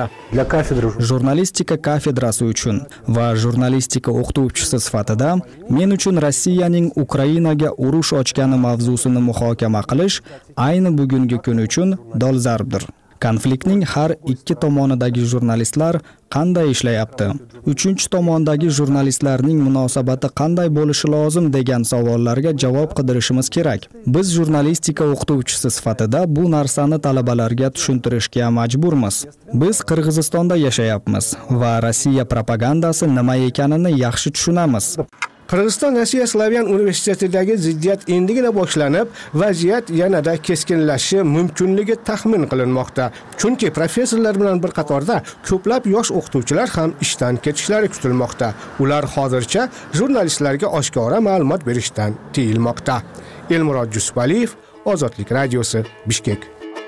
Jurnalistika kafedrasi uchun va jurnalistika o'qituvchisi sifatida men uchun Rossiyaning Ukrainaga urush ochgani mavzusini muhokama qilish ayni bugungi kun uchun dolzarbdir. Konfliktning har ikki tomonidagi jurnalistlar qanday ishlayapti? Uchinchi tomondagi jurnalistlarning munosabati qanday bo'lishi lozim degan savollarga javob qidirishimiz kerak. Biz jurnalistika o'qituvchisi sifatida bu narsani talabalarga tushuntirishga majburmiz. Biz Qirg'izistonda yashayapmiz va Rossiya propagandasi nima ekanini yaxshi tushunamiz. Qirg'iziston Rossiya Slavyan universitetidagi ziddiyat endigina boshlanib, vaziyat yanada keskinlashishi mumkinligi taxmin qilinmoqda. Chunki professorlar bilan bir qatorda ko'plab yosh o'qituvchilar ham ishdan ketishlari kutilmoqda. Ular hozircha jurnalistlarga oshkora ma'lumot berishdan tiyilmoqda. Elmurod Jusupaliyev, Ozodlik radiosi, Bishkek.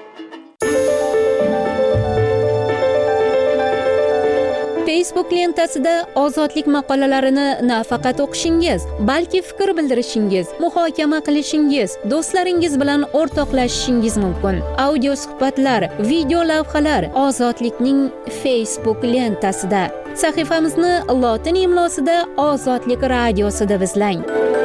Facebook lentasida ozodlik maqolalarini nafaqat o'qishingiz, balki fikr bildirishingiz, muhokama qilishingiz, do'stlaringiz bilan o'rtoqlashishingiz mumkin. Audio suhbatlar, video lavhalar Ozodlikning Facebook lentasida. Sahifamizni lotin imlosida Ozodlik radiosi deb izlang.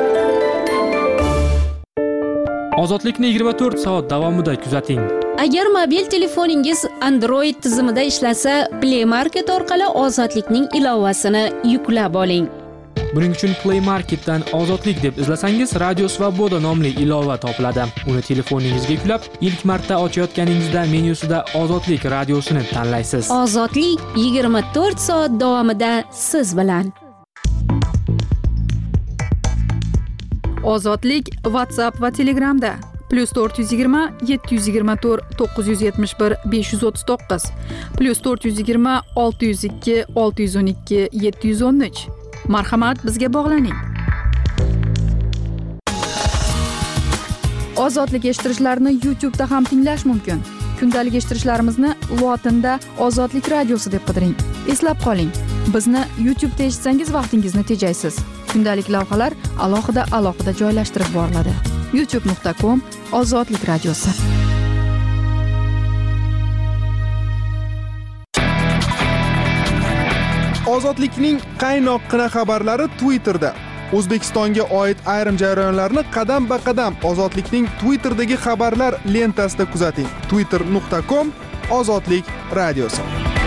Ozodlikni 24 soat davomida kuzating. Agar mobil telefoningiz Android tizimida ishlasa, Play Market orqali Ozodlikning ilovasini yuklab oling. Buning uchun Play Marketdan Ozodlik deb izlasangiz, Radio Svoboda nomli ilova topiladi. Uni telefoningizga yuklab, ilk marta ochayotganingizda menyusida Ozodlik radiosini tanlaysiz. Ozodlik 24 soat davomida siz bilan. Ozodlik WhatsApp va Telegramda +420 724 971 539 +420 602 612 713. Marhamat, bizga bog'laning. Ozodlik eshittirishlarni YouTube'da ham tinglash mumkin. Kundalik eshittirishlarimizni lotinda Ozodlik radiosi deb qidiring. Eslab qoling, bizni YouTube'da eshitsangiz vaqtingizni tejaysiz. Kundalik lavhalar alohida joylashtirib boriladi. youtube.com/Ozodlik radiosi. Ozodlikning qaynoqqina xabarlari Twitterda. O'zbekistonga oid ayrim jarayonlarni qadam-ba-qadam Ozodlikning Twitter'dagi xabarlar lentasida kuzating. twitter.com/Ozodlik radiosi.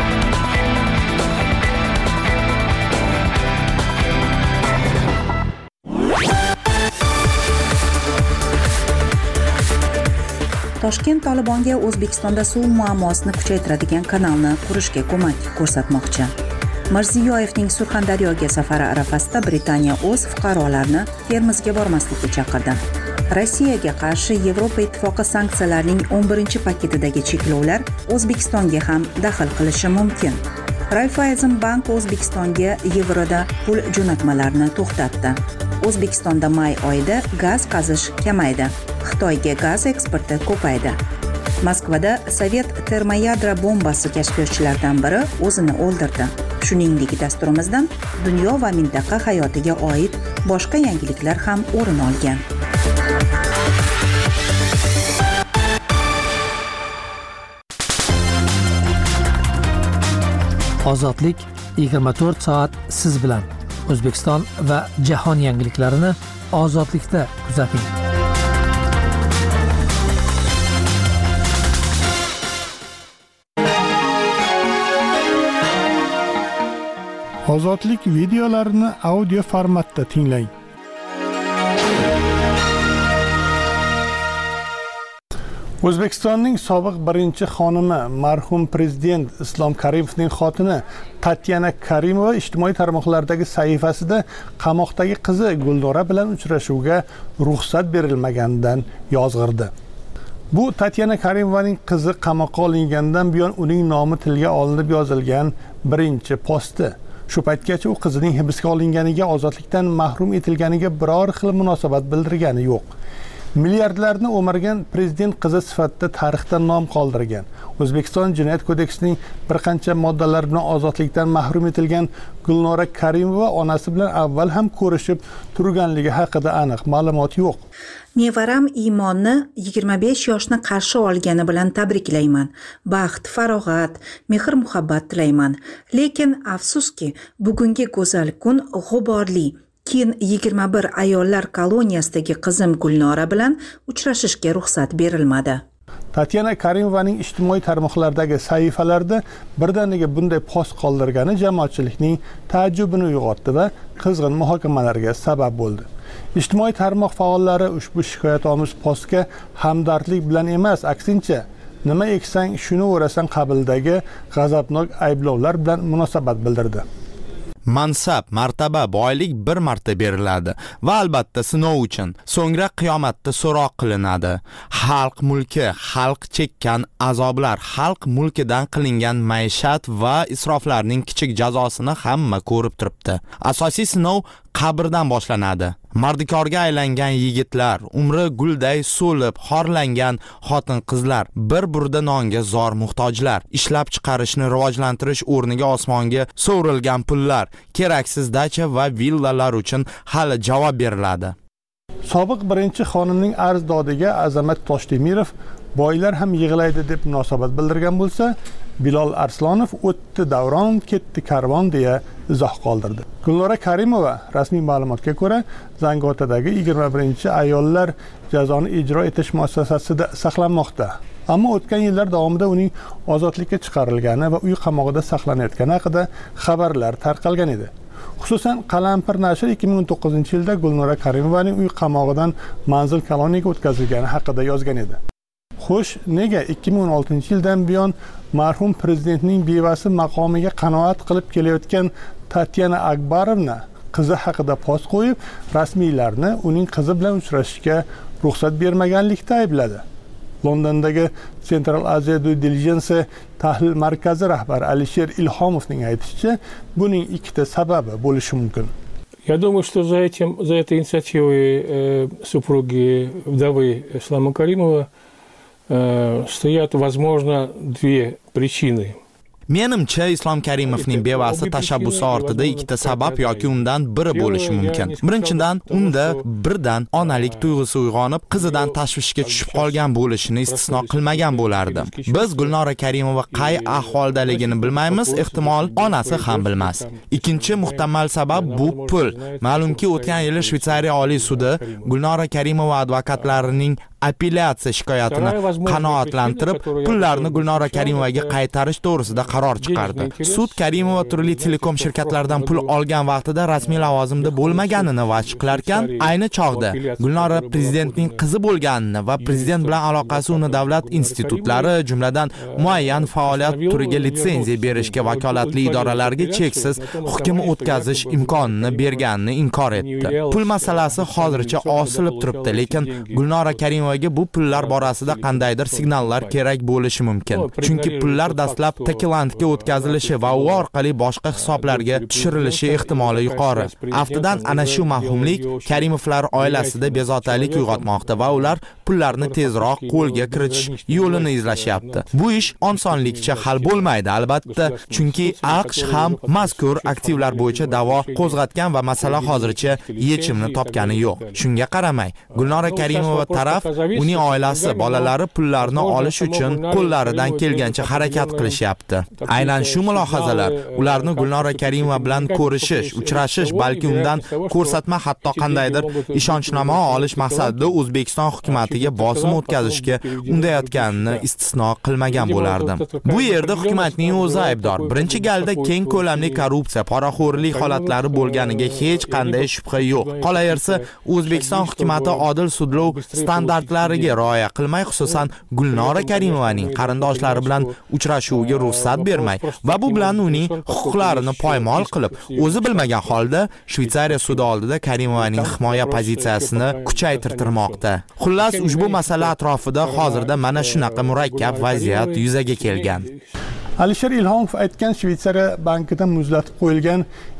Toshkent Tolibonga O'zbekistonda suv muammosini kuchaytiradigan kanalni qurishga ko'mak ko'rsatmoqchi. Mirziyoyevning Surxondaryoga safari arafasida Britaniya o'z fuqarolarini Termizga bormaslikka chaqirdi. Rossiyaga qarshi Yevropa ittifoqi sanksiyalarining 11-paketidagi cheklovlar O'zbekistonga ham daxl qilishi mumkin. Raiffeisen Bank O'zbekistonga yevroda pul jo'natmalarini to'xtatdi. O'zbekistonda may oyida gaz qazish kamaydi. Xitoyga gaz eksporti ko'paydi. Moskvada Sovet termoyadro bombasi kashfiyotchilaridan biri o'zini o'ldirdi. Shuningdek, dasturimizdan dunyo va mintaqa hayotiga oid boshqa yangiliklar ham o'rin olgan. Ozodlik 24 soat siz bilan. O'zbekiston va jahon yangiliklarini Ozodlikda kuzating. Ozodlik videolarini audio formatda tinglang. O'zbekistonning sobiq birinchi xonimi marhum prezident Islom Karimovning xotini Tatyana Karimova ijtimoiy tarmoqlardagi sahifasida qamoqdagi qizi Guldora bilan uchrashuvga ruxsat berilmaganidan yozg'irdi. Bu Tatyana Karimovaning qizi qamoqqa olingandan buyon uning nomi tilga olinib yozilgan birinchi posti. Shu paytgacha u qizining hibsga olinganiga, ozodlikdan mahrum etilganiga biror xil munosabat bildirgani yo'q. Milliardlarni o'margan prezident qizi sifatida tarixda nom qoldirgan. O'zbekiston Jinoyat kodeksining bir qancha moddalari bilan ozodlikdan mahrum etilgan Gulnora Karimova onasi bilan avval ham ko'rishib turganligi haqida aniq ma'lumot yo'q. Nevaram Iymonni 25 yoshni qarshi olgani bilan tabriklayman. Baxt, farog'at, mehr-muhabbat tilayman. Lekin afsuski, bugungi go'zal kun g'uborli. Keyin 21 ayollar koloniyasidagi qizim Gulnora bilan uchrashishga ruxsat berilmadi. Tatyana Karimovaning ijtimoiy tarmoqlardagi sahifalarida birdaniga bunday post qoldirgani jamoatchilikning taajjubini uyg'otdi va qizg'in muhokamalarga sabab bo'ldi. Ijtimoiy tarmoq faollari ushbu shikoyatomuz postga hamdardlik bilan emas, aksincha, nima eksang shuni o'rasan qabildagi g'azabnok ayblovlar bilan munosabat bildirdi. Mansab, martaba, boylik bir marta beriladi va albatta sinov uchun, so'ngra qiyomatda so'roq qilinadi. Xalq mulki, xalq chekkan azoblar, xalq mulkidan qilingan maishat va isroflarning kichik jazosini hamma ko'rib turibdi. Asosiy sinov qabrdan boshlanadi. Mardikorga aylangan yigitlar, umri gulday so'lib, xorlangan xotin-qizlar, bir burda nonga zor muhtojlar, ishlab chiqarishni rivojlantirish o'rniga osmonga so'rilgan pullar, keraksiz dacha va villalar uchun hali javob beriladi. Sobiq birinchi xonimning arzdodiga Azamat Toshdemirov boylar ham yig'laydi deb munosabat bildirgan bo'lsa, Bilol Arslonov o'tdi davron, ketdi karvon deya izoh qoldirdi. Gulnora Karimova rasmiy ma'lumotga ko'ra, Zangiotadagi 21-ayollar jazoni ijro etish muassasasida saqlanmoqda. Ammo o'tgan yillar davomida uning ozodlikka chiqarilgani va uy qamog'ida saqlanayotgani haqida xabarlar tarqalgan edi. Xususan, Qalampir nashri 2019-yilda Gulnora Karimovaning uy qamog'idan manzil koloniyaga o'tkazilgani haqida yozgan edi. Xo'sh, nega 2016-yildan buyon marhum prezidentning bevasi maqomiga qanoat qilib kelayotgan Tatyana Akbarovna qizi haqida post qo'yib, rasmiylarni uning qizi bilan uchrashishga ruxsat bermaganlikda aybladi? Londondagi Central Asia Due Diligence tahlil markazi rahbari Alisher Ilhomovning aytishicha, buning ikkita sababi bo'lishi mumkin. Я думаю, что за этой инициативой супруги вдовы Ислама Каримова стоят, возможно, две причины. Menimcha Islom Karimovning bevasi tashabbusi ortida ikkita sabab yoki undan biri bo'lishi mumkin. Birinchidan, unda birdan onalik tuyg'usi uyg'onib, qizidan tashvishga tushib qolgan bo'lishini istisno qilmagan bo'lardi. Biz Gulnora Karimova qay ahvoldaligini bilmaymiz, ehtimol onasi ham bilmas. Ikkinchi muhtamal sabab bu pul. Ma'lumki, o'tgan yili Shveysariya Oliy sudi Gulnora Karimova advokatlarining apellyatsiya shikoyatini qanoatlantirib, pullarni Gulnora Karimovaga qaytarish to'g'risida qaror chiqardi. Sud Karimova turli telekom shirkatlaridan pul olgan vaqtida rasmiy lavozimda bo'lmaganini va'd qilarkan, ayni chog'da Gulnora prezidentning qizi bo'lganini va prezident bilan aloqasi uni davlat institutlari, jumladan muayyan faoliyat turiga litsenziya berishga vakolatli idoralarga cheksiz hukm o'tkazish imkonini berganini inkor etdi. Pul masalasi hozircha osilib turibdi, lekin Gulnora Karimova bu pullar borasida qandaydir signallar kerak bo'lishi mumkin. Chunki pullar dastlab Tailandga o'tkazilishi va u orqali boshqa hisoblarga tushirilishi ehtimoli yuqori. Aftidan ana shu mavhumlik Karimovlar oilasida bezovtalik uyg'otmoqda va ular pullarni tezroq qo'lga kiritish yo'lini izlashyapti. Bu ish osonlikcha hal bo'lmaydi, albatta, chunki AQSh ham mazkur aktivlar bo'yicha da'vo qo'zg'atgan va masala hozircha yechimni topgani yo'q. Shunga qaramay, Gulnora Karimova taraf uning oilasi bolalari pullarni olish uchun qo'llaridan kelgancha harakat qilishyapti. Aynan shu mulohazalar ularni Gulnora Karimova bilan ko'rishish, uchrashish, balki undan ko'rsatma, hatto qandaydir ishonchnoma olish maqsadida O'zbekiston hukumatiga bosim o'tkazishga undayotganini istisno qilmagan bo'lardim. Bu yerda hukumatning o'zi aybdor. Birinchi galda keng ko'lamli korrupsiya, poraxo'rlik holatlari bo'lganiga hech qanday shubha yo'q. Qolaversa, O'zbekiston hukumati odil sudlov standartlariga rioya qilmay, xususan Gulnora Karimovaning qarindoshlari bilan uchrashuviga ruxsat bermay va bu bilan uning huquqlarini poymol qilib, o'zi bilmagan holda Shveysariya sudi oldida Karimovaning himoya pozitsiyasini kuchaytirmoqda. Xullas, ushbu masala atrofida hozirda mana shunaqa murakkab vaziyat yuzaga kelgan. Alisher Ilhomov aytgan, Shveysariya bankidan muzlatib qo'yilgan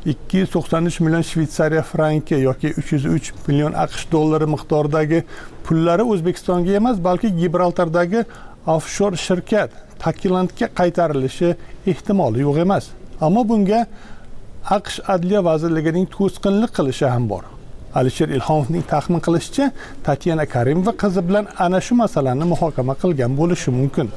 293 million Shveysariya franki yoki 303 million AQSh dollari miqdoridagi pullari O'zbekistonga emas, balki Gibraltardagi offshore shirkat Tailandga qaytarilishi ehtimoli yo'q emas. Ammo bunga AQSh Adliya vazirligining to'sqinlik qilishi ham bor. Alisher Ilhomovning taxmin qilishicha, Tatyana Karimova qizi bilan ana shu masalani muhokama qilgan bo'lishi mumkin.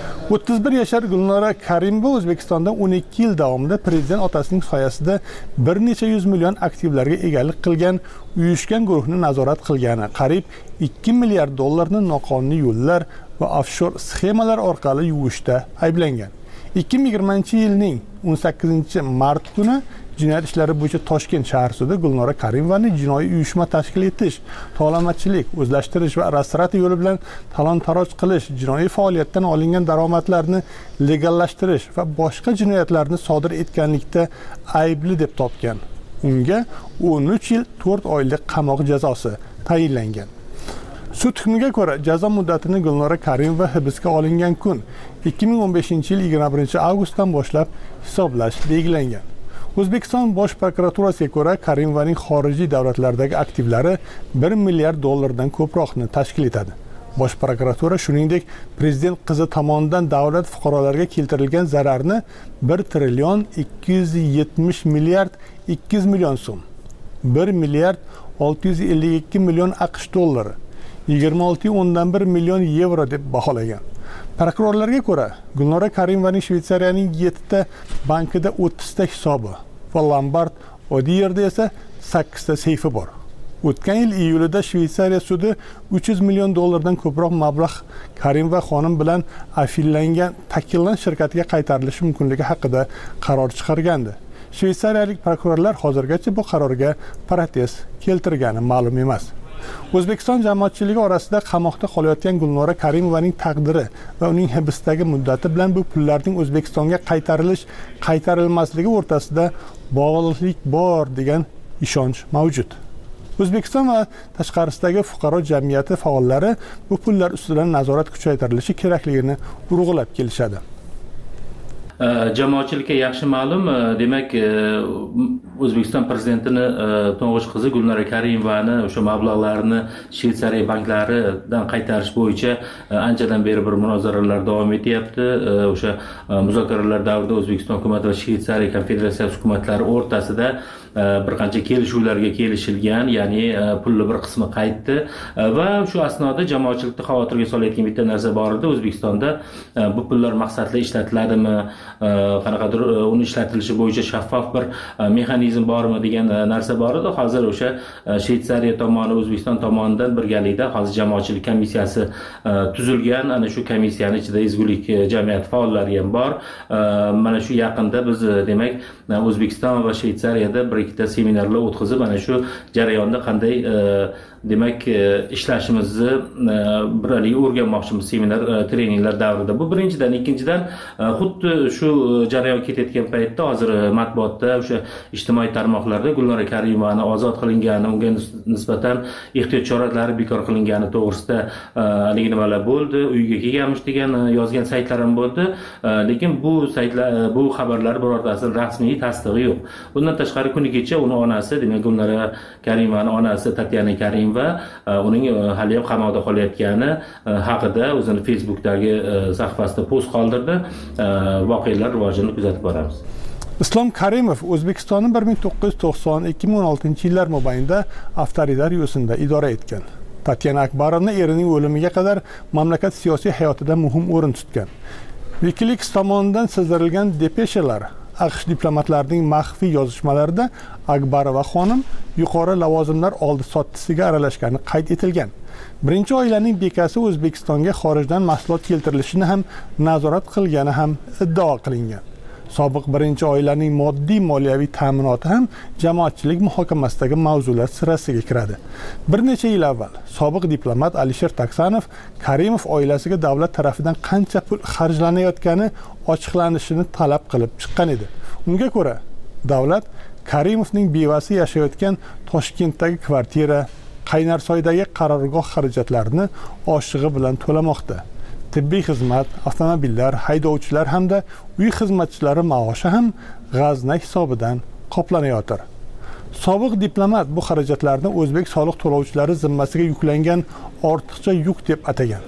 31 yashar Gulnora Karimova O'zbekistonda 12 yil davomida prezident otasining soyasida bir necha yuz million aktivlarga egalik qilgan uyushgan guruhni nazorat qilgani, qariyb 2 milliard dollarni noqonuniy yo'llar va offshore sxemalar orqali yuvishda ayblangan. 2020-yilning 18-mart kuni Jinoyat ishlari bo'yicha Toshkent shahar sudi Gulnora Karimovani jinoiy uyushma tashkil etish, tovlamachilik, o'zlashtirish va rasrati yo'li bilan talon-taroj qilish, jinoiy faoliyatdan olingan daromadlarni legallashtirish va boshqa jinoyatlarni sodir etganlikda aybli deb topgan. Unga 13 yil 4 oylik qamoq jazosi tayinlangan. Sud hukmiga ko'ra jazo muddatini Gulnora Karimova hibsga olingan kun 2015-yil 21-avgustdan boshlab hisoblash belgilangan. O'zbekiston Bosh prokuraturasiga ko'ra, Karimovaning xorijiy davlatlardagi aktivlari 1 milliard dollardan ko'proqni tashkil etadi. Bosh prokuratura shuningdek prezident qizi tomonidan davlat fuqarolariga keltirilgan zararni 1 trillion 270 milliard 200 million so'm, 1 milliard 652 million AQSh dollari, 26.1 million yevro deb baholagan. Prokurorlarga ko'ra, Gulnora Karimovaning Shveysariyaning 7 ta bankida 30 ta hisobi va lombard, oddiy yerda esa 8 ta seyfi bor. O'tgan yil iyulida Shveysariya sudi 300 million dollardan ko'proq mablag' Karimova xonim bilan afillangan Tailand shirkatiga qaytarilishi mumkinligi haqida qaror chiqargandi. Shveysariyalik prokurorlar hozirgacha bu qarorga protest keltirgani ma'lum emas. O'zbekiston jamoatchiligi orasida qamoqda qolayotgan Gulnora Karimovaning taqdiri va uning hibsdagi muddati bilan bu pullarning O'zbekistonga qaytarilmasligi o'rtasida bog'liqlik bor degan ishonch mavjud. O'zbekiston va tashqarisidagi fuqaro jamiyati faollari bu pullar ustidan nazorat kuchaytirilishi kerakligini urg'ulab kelishadi. Jamoatchilikka yaxshi ma'lum, demak O'zbekiston prezidentini to'ng'ich qizi Gulnora Karimovani o'sha mablag'larni Shveysariya banklaridan qaytarish bo'yicha anchadan beri bir munozaralar davom etyapti. O'sha muzokaralar davrida O'zbekiston hukumati va Shveysariya konfederatsiyasi hukumatlari o'rtasida bir qancha kelishuvlarga kelishilgan, ya'ni pulni bir qismi qaytdi va shu asnoda jamoatchilikni xavotirga solayotgan bitta narsa bor edi. O'zbekistonda bu pullar maqsadli ishlatiladimi, qanaqadir uni ishlatilishi bo'yicha shaffof bir mexanizm bormi degan narsa bor edi. Hozir o'sha Shveysariya tomoni O'zbekiston tomonidan birgalikda hozir jamoatchilik komissiyasi tuzilgan. Ana shu komissiyaning ichida ezgulik jamiyati faollari ham bor. Mana shu yaqinda biz demak O'zbekiston va Shveysariyada bir ikkita seminarlar o'tkazib, ana shu jarayonda qanday demak ishlashimizni birgalikda o'rganmoqchimiz seminar treninglar davrida. Bu birinchidan. Ikkinchidan, xuddi shu jarayon ketayotgan paytda hozir matbuotda o'sha ijtimoiy tarmoqlarda Gulnora Karimovani ozod qilingani, unga nisbatan ehtiyot choralari bekor qilingani to'g'risida haligi nimalar bo'ldi, uyiga kelganmish degan yozgan saytlar ham bo'ldi. Lekin bu saytlar, bu xabarlar birortasi rasmiy tasdig'i yo'q. Bundan tashqari kuni kecha uni onasi, demak Gulnora Karimovani onasi Tatyana Karimova uning hali ham qamoqda qolayotgani haqida o'zining Facebook'dagi sahifasida post qoldirdi. Voqealar rivojini kuzatib boramiz. Islom Karimov O'zbekistonni 1990-2016-yillar mobaynida avtoritar yo'sinda idora etgan. Tatyana Akbarovna erining o'limiga qadar mamlakat siyosiy hayotida muhim o'rin tutgan. WikiLeaks tomonidan sizdirilgan depeshalar, AQSh diplomatlarining maxfiy yozishmalarida Akbarova xonim yuqori lavozimlar oldi-sottisiga aralashgani qayd etilgan. Birinchi oilaning bekasi O'zbekistonga xorijdan mahsulot keltirilishini ham nazorat qilgani ham iddao qilingan. Sobiq birinchi oilaning moddiy moliyaviy ta'minoti ham jamoatchilik muhokamasidagi mavzular sirasiga kiradi. Bir necha yil avval sobiq diplomat Alisher Taksanov Karimov oilasiga davlat tarafidan qancha pul xarjlanayotgani ochiqlanishini talab qilib chiqqan edi. Unga ko'ra, davlat Karimovning bevasi yashayotgan Toshkentdagi kvartira, Qaynarsoydagi qarorgoh xarajatlarini oshig'i bilan to'lamoqda. Tibbiy xizmat, avtomobillar, haydovchilar hamda uy xizmatchilari maoshi ham g'azna hisobidan qoplanayotir. Sobiq diplomat bu xarajatlarni o'zbek soliq to'lovchilari zimmasiga yuklangan ortiqcha yuk deb atagan.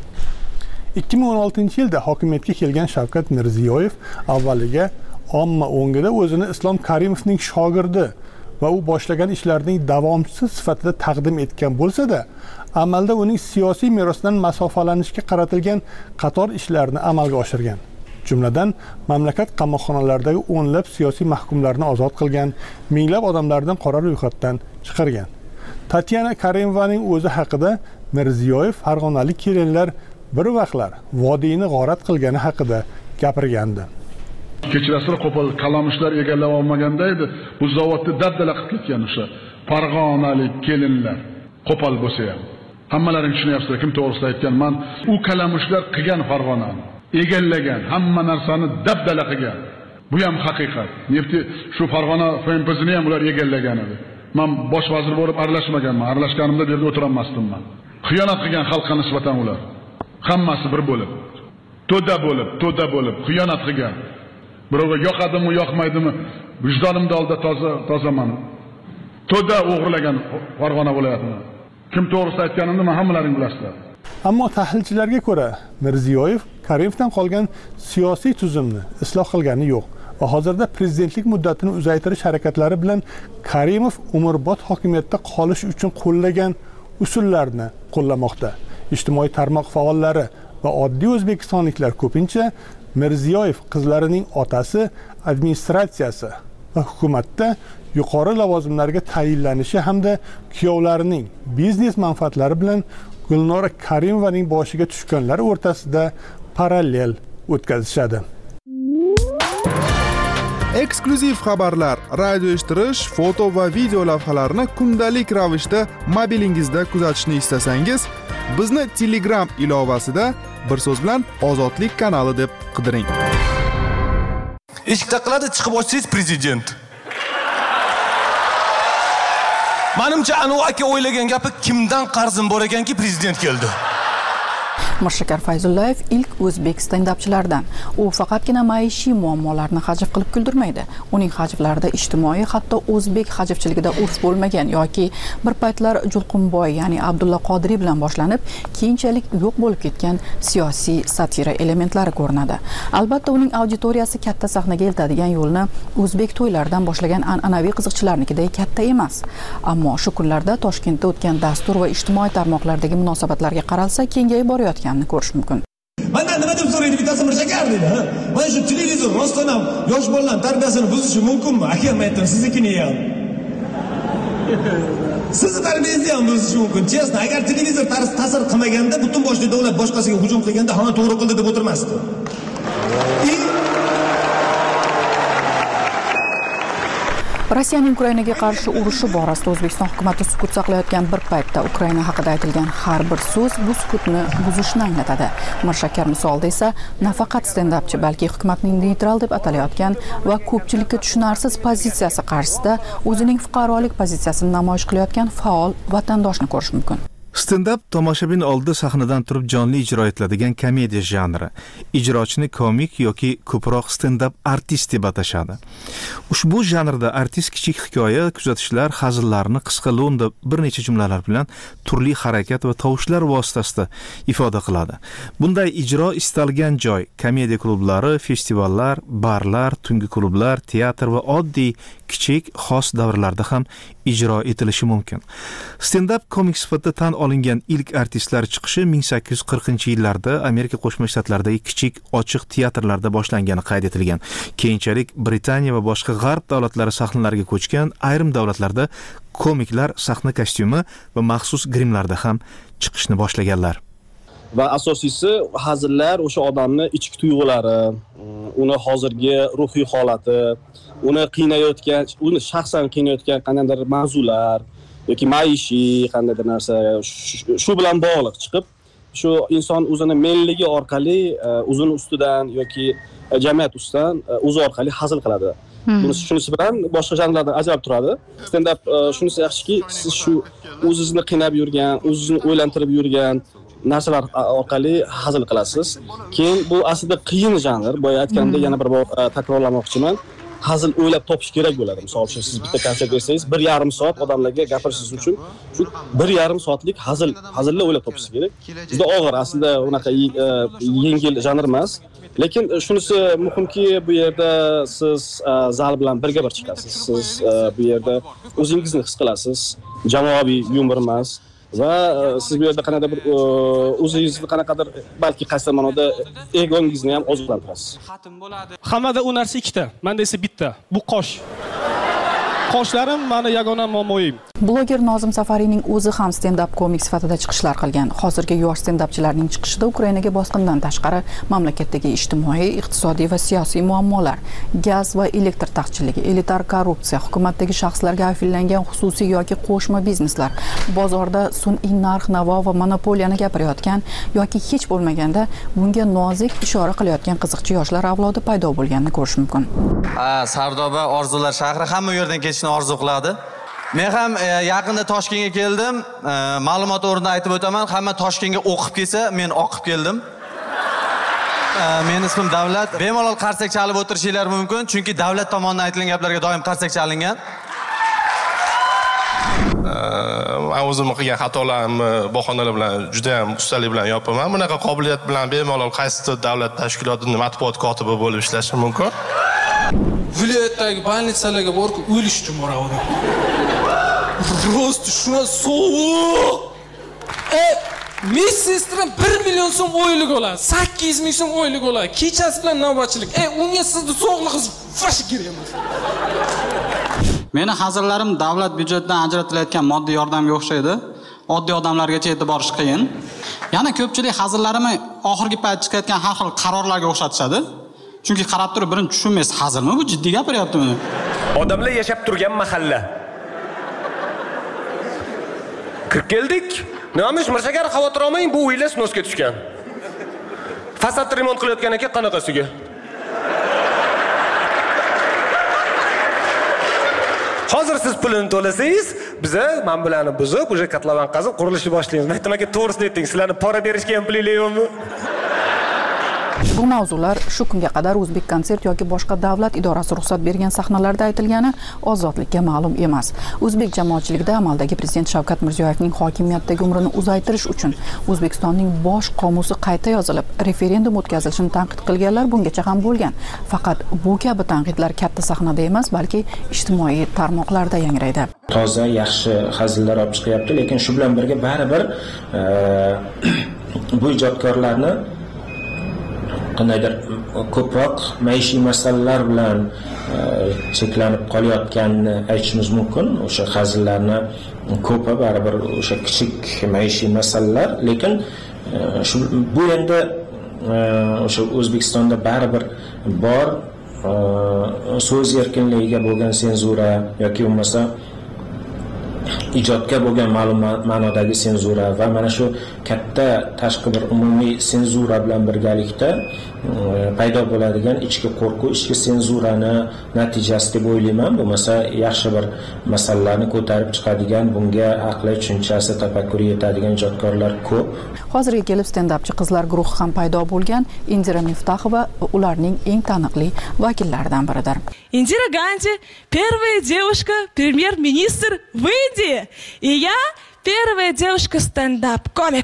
2016-yilda hokimiyatga kelgan Shavkat Mirziyoyev avvaliga omma o'ngida o'zini Islom Karimovning shogirdi va u boshlagan ishlarning davomchisi sifatida taqdim etgan bo'lsa-da, amalda uning siyosiy merosidan masofalanishga qaratilgan qator ishlarni amalga oshirgan. Jumladan, mamlakat qamoqxonalaridagi o'nlab siyosiy mahkumlarni ozod qilgan, minglab odamlarni qora ro'yxatdan chiqargan. Tatyana Karimovaning o'zi haqida Mirziyoyev farg'onalik kelinlar bir vaqtlar vodiyni g'orat qilgani haqida gapirgandi. Kechirasida qo'pol kalamushlar egallab olmaganda edi, bu zavodni dabdala qilib ketgan o'sha farg'onalik kelinlar qo'pol bo'lsa ham. Hammalaring tushunyapsizlar, kim to'g'risida aytgan. Men u kalamushlar qilgan Farg'onani, egallagan, hamma narsani dabdala qilgan. Bu ham haqiqat. Nefti shu Farg'ona FMPsini ham ular egallagan edi. Men bosh vazir bo'lib aralashmaganman. Aralashganimda bu yerda o'tirolmasdim men. Xiyonat qilgan xalqqa nisbatan ular. Hammasi bir bo'lib, to'da bo'lib xiyonat qilgan. Birovga yoqadimi, yoqmaydimi, vijdonimda oldida tozaman. To'da o'g'irlagan Farg'ona viloyatini. Kim to'g'risida aytganimni men hammalaring bilasizlar. Ammo tahlilchilarga ko'ra, Mirziyoyev Karimovdan qolgan siyosiy tuzumni isloh qilgani yo'q va hozirda prezidentlik muddatini uzaytirish harakatlari bilan Karimov umrbod hokimiyatda qolish uchun qo'llagan usullarni qo'llamoqda. Ijtimoiy tarmoq faollari va oddiy o'zbekistonliklar ko'pincha Mirziyoyev qizlarining otasi administratsiyasi va hukumatda yuqori lavozimlarga tayinlanishi hamda kuyovlarining biznes manfaatlari bilan Gulnora Karimovaning boshiga tushganlar o'rtasida parallel o'tkazishadi. Eksklyuziv xabarlar, radio eshittirish, foto va video lavhalarni kundalik ravishda mobilingizda kuzatishni istasangiz, bizni Telegram ilovasida bir so'z bilan Ozodlik kanali deb qidiring. Eshik taqiladi, chiqib ochsangiz prezident. Menimcha Anvar aka o'ylagan gapi kimdan qarzim bor ekanki prezident keldi. Mirshakar Fayzullayev ilk o'zbek stendapchilaridan. U faqatgina maishiy muammolarni hajv qilib kuldirmaydi. Uning hajvlarida ijtimoiy, hatto o'zbek hajvchiligida urf bo'lmagan yoki bir paytlar Julqunboy, ya'ni Abdulla Qodiriy bilan boshlanib, keyinchalik yo'q bo'lib ketgan siyosiy satira elementlari ko'rinadi. Albatta uning auditoriyasi katta sahnaga eltadigan yo'lni o'zbek to'ylaridan boshlagan an'anaviy qiziqchilarnikidek katta emas. Ammo shu kunlarda Toshkentda o'tgan dastur va ijtimoiy tarmoqlardagi munosabatlarga qaralsa, kengayib borayotganini ko'rish mumkin. Mendan nima deb so'raydi bittasi Mirshakar deydi, ha? Mana shu televizor rostdan ham yosh bolalarning tarbiyasini buzishi mumkinmi? Aka, men aytdim, siznikini ham. Sizni tarbiyangizni ham buzishi mumkin. Chestno, agar televizor ta'sir qilmaganda, butun boshli davlat boshqasiga hujum qilganda, "Ha, to'g'ri qildi" deb o'tirmasdi. Rossiyaning Ukrainaga qarshi urushi borasida O'zbekiston hukumatı sukut saqlayotgan bir paytda Ukraina haqida aytilgan har bir so'z bu sukutni buzishni anglatadi. Mirshakar misolida esa nafaqat stendapchi, balki hukumatning neytral deb atalayotgan va ko'pchilikka tushunarsiz pozitsiyasi qarshisida o'zining fuqarolik pozitsiyasini namoyish qilayotgan faol vatandoshni ko'rish mumkin. Stand-up tomoshabin oldida sahnadan turib jonli ijro etiladigan komediya janri. Ijrochini komik yoki ko'proq stand-up artist deb atashadi. Ushbu janrda artist kichik hikoya, kuzatishlar, hazillarni qisqa lo'nda bir necha jumlalar bilan turli harakat va tovushlar vositasida ifoda qiladi. Bunday ijro istalgan joy, komediya klublari, festivallar, barlar, tungi klublar, teatr va oddiy kichik xos davrlarda ham ijro etilishi mumkin. Stand-up komik sifatida tan olingan ilk artistlar chiqishi 1840-yillarda Amerika Qo'shma Shtatlaridagi kichik ochiq teatrlarda boshlangani qayd etilgan. Keyinchalik Britaniya va boshqa g'arb davlatlari sahnalariga ko'chgan, ayrim davlatlarda komiklar sahna kostyumi va maxsus grimlarda ham chiqishni boshlaganlar. Va asosiysi hazillar o'sha odamni ichki tuyg'ulari, uni hozirgi ruhiy holati, uni qiynayotgan, uni shaxsan qiynayotgan qandaydir mavzular yoki maishiy qandaydir narsa shu bilan bog'liq chiqib, shu inson o'zini menligi orqali o'zini ustidan yoki jamiyat ustidan o'zi orqali hazil qiladi. Shunisi bilan boshqa janrlardan ajralib turadi. Stand-up shunisi yaxshiki, siz shu o'zingizni qiynab yurgan, o'zingizni o'ylantirib yurgan narsalar orqali hazil qilasiz. Keyin bu aslida qiyin janr. Boya aytganda yana bir bor takrorlamoqchiman. Hazil o'ylab topish kerak bo'ladi. Misol uchun siz bitta konsert bersangiz, 1,5 soat odamlarga gapirishingiz uchun shu 1,5 soatlik hazilni o'ylab topish kerak. Juda og'ir, aslida unaqa yengil janr emas. Lekin shunisi muhimki, bu yerda siz zal bilan birga bir chiqasiz. Siz bu yerda o'zingizni his qilasiz. Jamoaviy yumor emas. Va siz bu yerda qanaqadir bir o'zingizni qanaqadir balki qaysi ma'noda egongizni ham oziqlantirasiz. Hammada u narsa ikkita, menda esa bitta. Bu qosh. Qoshlarim meni yagona muammoyim. Bloger Nozim Safariyning o'zi ham stand-up komik sifatida chiqishlar qilgan. Hozirgi yosh stand-upchilarning chiqishida Ukrainaga bosqindan tashqari mamlakatdagi ijtimoiy, iqtisodiy va siyosiy muammolar, gaz va elektr taqchilligi, elitar korrupsiya, hukumatdagi shaxslarga afillangan xususiy yoki qo'shma bizneslar, bozorda sun'iy narx-navo va monopoliyani gapirayotgan yoki hech bo'lmaganda bunga nozik ishora qilayotgan qiziqchi yoshlar avlodi paydo bo'lganini ko'rish mumkin. Sardoba orzular shahri hamma yerdan ketishni orzu qiladi. Men ham yaqinda Toshkentga keldim. Ma'lumot o'rnida aytib o'taman, hamma Toshkentga o'qib kelsa, men oqib keldim. Men ismim Davlat. Bemalol qarsak chalib o'tirishinglar mumkin, chunki davlat tomonidan aytilgan gaplarga doim qarsak chalingan. Men o'zim qilgan xatolarimni bahonalar bilan juda ham ustalik bilan yopaman. Bunaqa qobiliyat bilan bemalol qaysi davlat tashkilotining matbuot kotibi bo'lib ishlashim mumkin. Viloyatdagi больницаlarga borib o'lish uchun boraman. Просто shuna sovuq. Medsistradan 1 million so'm oylik oladi, 8 ming so'm oylik oladi. Kechasi bilan navbatchilik. Unga sizni sog'lig'ingiz fash kerak emas. Meni hazillarim davlat byudjetidan ajratilayotgan moddiy yordamga o'xshaydi. Oddiy odamlargacha yetib borish qiyin. Yana ko'pchilik hazillarimni oxirgi payt chiqayotgan har xil qarorlarga o'xshatishadi. Chunki qarab turib birini tushunmaysiz, hazilmi bu, jiddiy gapiryaptimi? Odamlar yashab turgan mahalla. Kirib keldik. Nima Mirshakar xavotir olmang, bu uylar snosga tushgan. Fasad remont qilayotgan ekan qanaqasiga. Hozir siz pulini to'lasangiz, biza men bularni buzib o'sha kotlovan qazib qurilishni boshlaymiz. Aytdim aka, to'g'risini ayting, sizlarni pora berishga ham pulingiz yo'qmi? Bu mavzular shu kunga qadar O'zbek konsert yoki boshqa davlat idorasi ruxsat bergan sahnalarda aytilgani ozodlikka ma'lum emas. O'zbek jamoatchiligida amaldagi prezident Shavkat Mirziyoyevning hokimiyatdagi umrini uzaytirish uchun O'zbekistonning bosh qomusi qayta yozilib, referendum o'tkazilishini tanqid qilganlar bungacha ham bo'lgan. Faqat bu kabi tanqidlar katta sahnada emas, balki ijtimoiy tarmoqlarda yangraydi. Toza, yaxshi hazillar olib chiqyapti, lekin shu bilan birga baribir bu ijodkorlarni qandaydir ko'proq maishiy masalalar bilan cheklanib qolayotganini aytishimiz mumkin. O'sha hazillarni ko'pi baribir o'sha kichik maishiy masalalar, lekin bu endi o'sha O'zbekistonda baribir bor so'z erkinligiga bo'lgan senzura yoki bo'lmasa ijodga bo'lgan ma'lum ma'nodagi senzura va mana shu katta tashqi bir umumiy senzura bilan birgalikda paydo bo'ladigan ichki qo'rquv, ichki senzurani natijasi deb o'ylayman. Bo'lmasa yaxshi bir masalalarni ko'tarib chiqadigan, bunga aqli, tushunchasi, tafakkuri yetadigan ijodkorlar ko'p. Hozirga kelib stand-upchi qizlar guruhi ham paydo bo'lgan. Indira Miftaxova ularning eng taniqli vakillaridan biridir. Indira Gandhi первая девушка премьер-министр в Индии, и я первая девушка стендап-комик.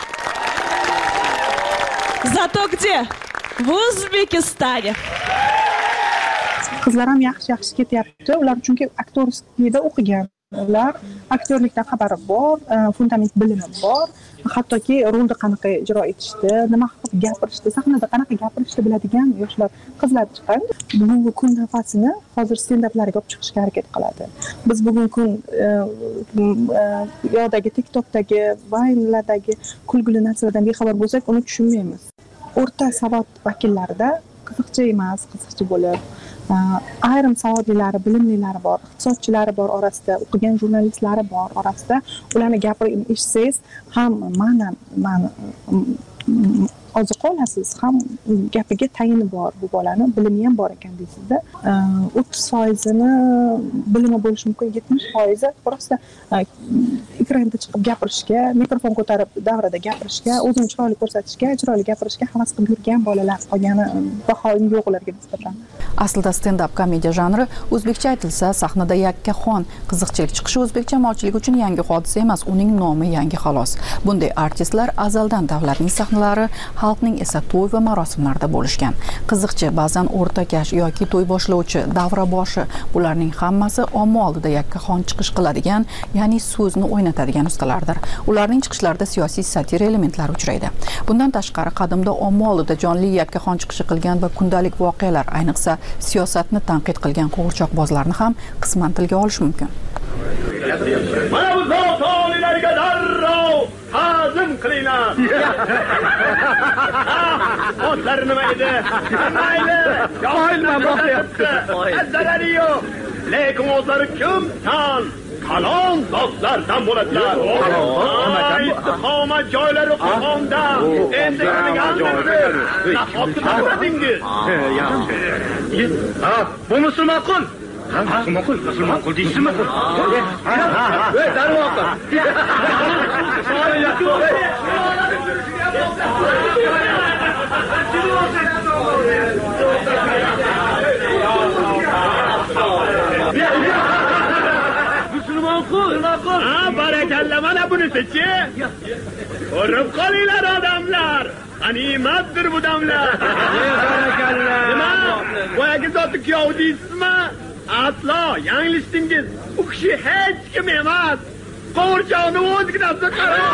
Зато где? В O'zbekistone. Qizlar ham yaxshi ketyapti. Ular chunki aktorlikda o'qigan. Ular aktyorlikdan xabari bor, fundament bilimi bor. Hattoki rolni qanaqa ijro etishdi, nima qilib gapirishdi, sahnada qanaqa gapirishni biladigan yoshlar, qizlar chiqqan. Bu kun nafasini hozir stand-uplarga olib chiqishga harakat qiladi. Biz bugungi kun yo'dagi TikTokdagi, Vine'lardagi kulgili narsalardan bexabar bo'lsak, uni tushunmaymiz. O'rta savod vakillarida qiziqchi emas, qiziqchi bo'lib, ayrim savodlilari, bilimlilari bor, iqtisodchilari bor orasida, o'qigan jurnalistlari bor orasida. Ularni gapirib eshitsangiz ham ma'nan oziq olasiz, ham gapiga tayini bor, bu bolani bilimi ham bor ekan deysizda. 30%ni bilimi bo'lishi mumkin, 70% просто ekranda chiqib gapirishga, mikrofon ko'tarib davrada gapirishga, o'zini chiroyli ko'rsatishga, chiroyli gapirishga havas qilib yurgan bolalar, qolgani bahoim yo'q ularga nisbatan. Aslida stand-up komediya janri o'zbekcha aytilsa, sahnada yakkaxon qiziqchilik chiqishi o'zbek jamoatchiligi uchun yangi hodisa emas, uning nomi yangi xolos. Bunday artistlar azaldan davlatning sahnalari, xalqning esa to'y va marosimlarda bo'lishgan. Qiziqchi, ba'zan o'rtakash yoki to'y boshlovchi, davra boshi, bularning hammasi omma oldida yakkaxon chiqish qiladigan, ya'ni so'zni o'ynatadigan ustalardir. Ularning chiqishlarida siyosiy satira elementlari uchraydi. Bundan tashqari, qadimda omma oldida jonli yakkaxon chiqishi qilgan va kundalik voqealar, ayniqsa siyosatni tanqid qilgan qo'g'irchoqbozlarni ham qisman tilga olish mumkin. Mana bu zotolilarga darrov hazm qilinglar. Otlar nima edi? Mayli. Yo'lman boqyapti. Zarari yo'q. Lekin o'zlari kim tan? Kalon zotlardan bo'ladilar. Istiqomat joylari qo'monda. Endi qilgandir. Nahotki ta'bidingiz. Yaxshi. Ha, bu musulmon Ma'qul deysizmi? Darvoqe. Ma'qul. Ha, barakalla, mana bunisi-chi. Ko'rib qolinglar odamlar. G'animatdir bu damlar. Barakalla. Nima? Boyagi zoti kuyov deysizmi? Aslo yanglishdingiz. U kishi hech kim emas. Qo'g'irchoqni o'zginasi qarang.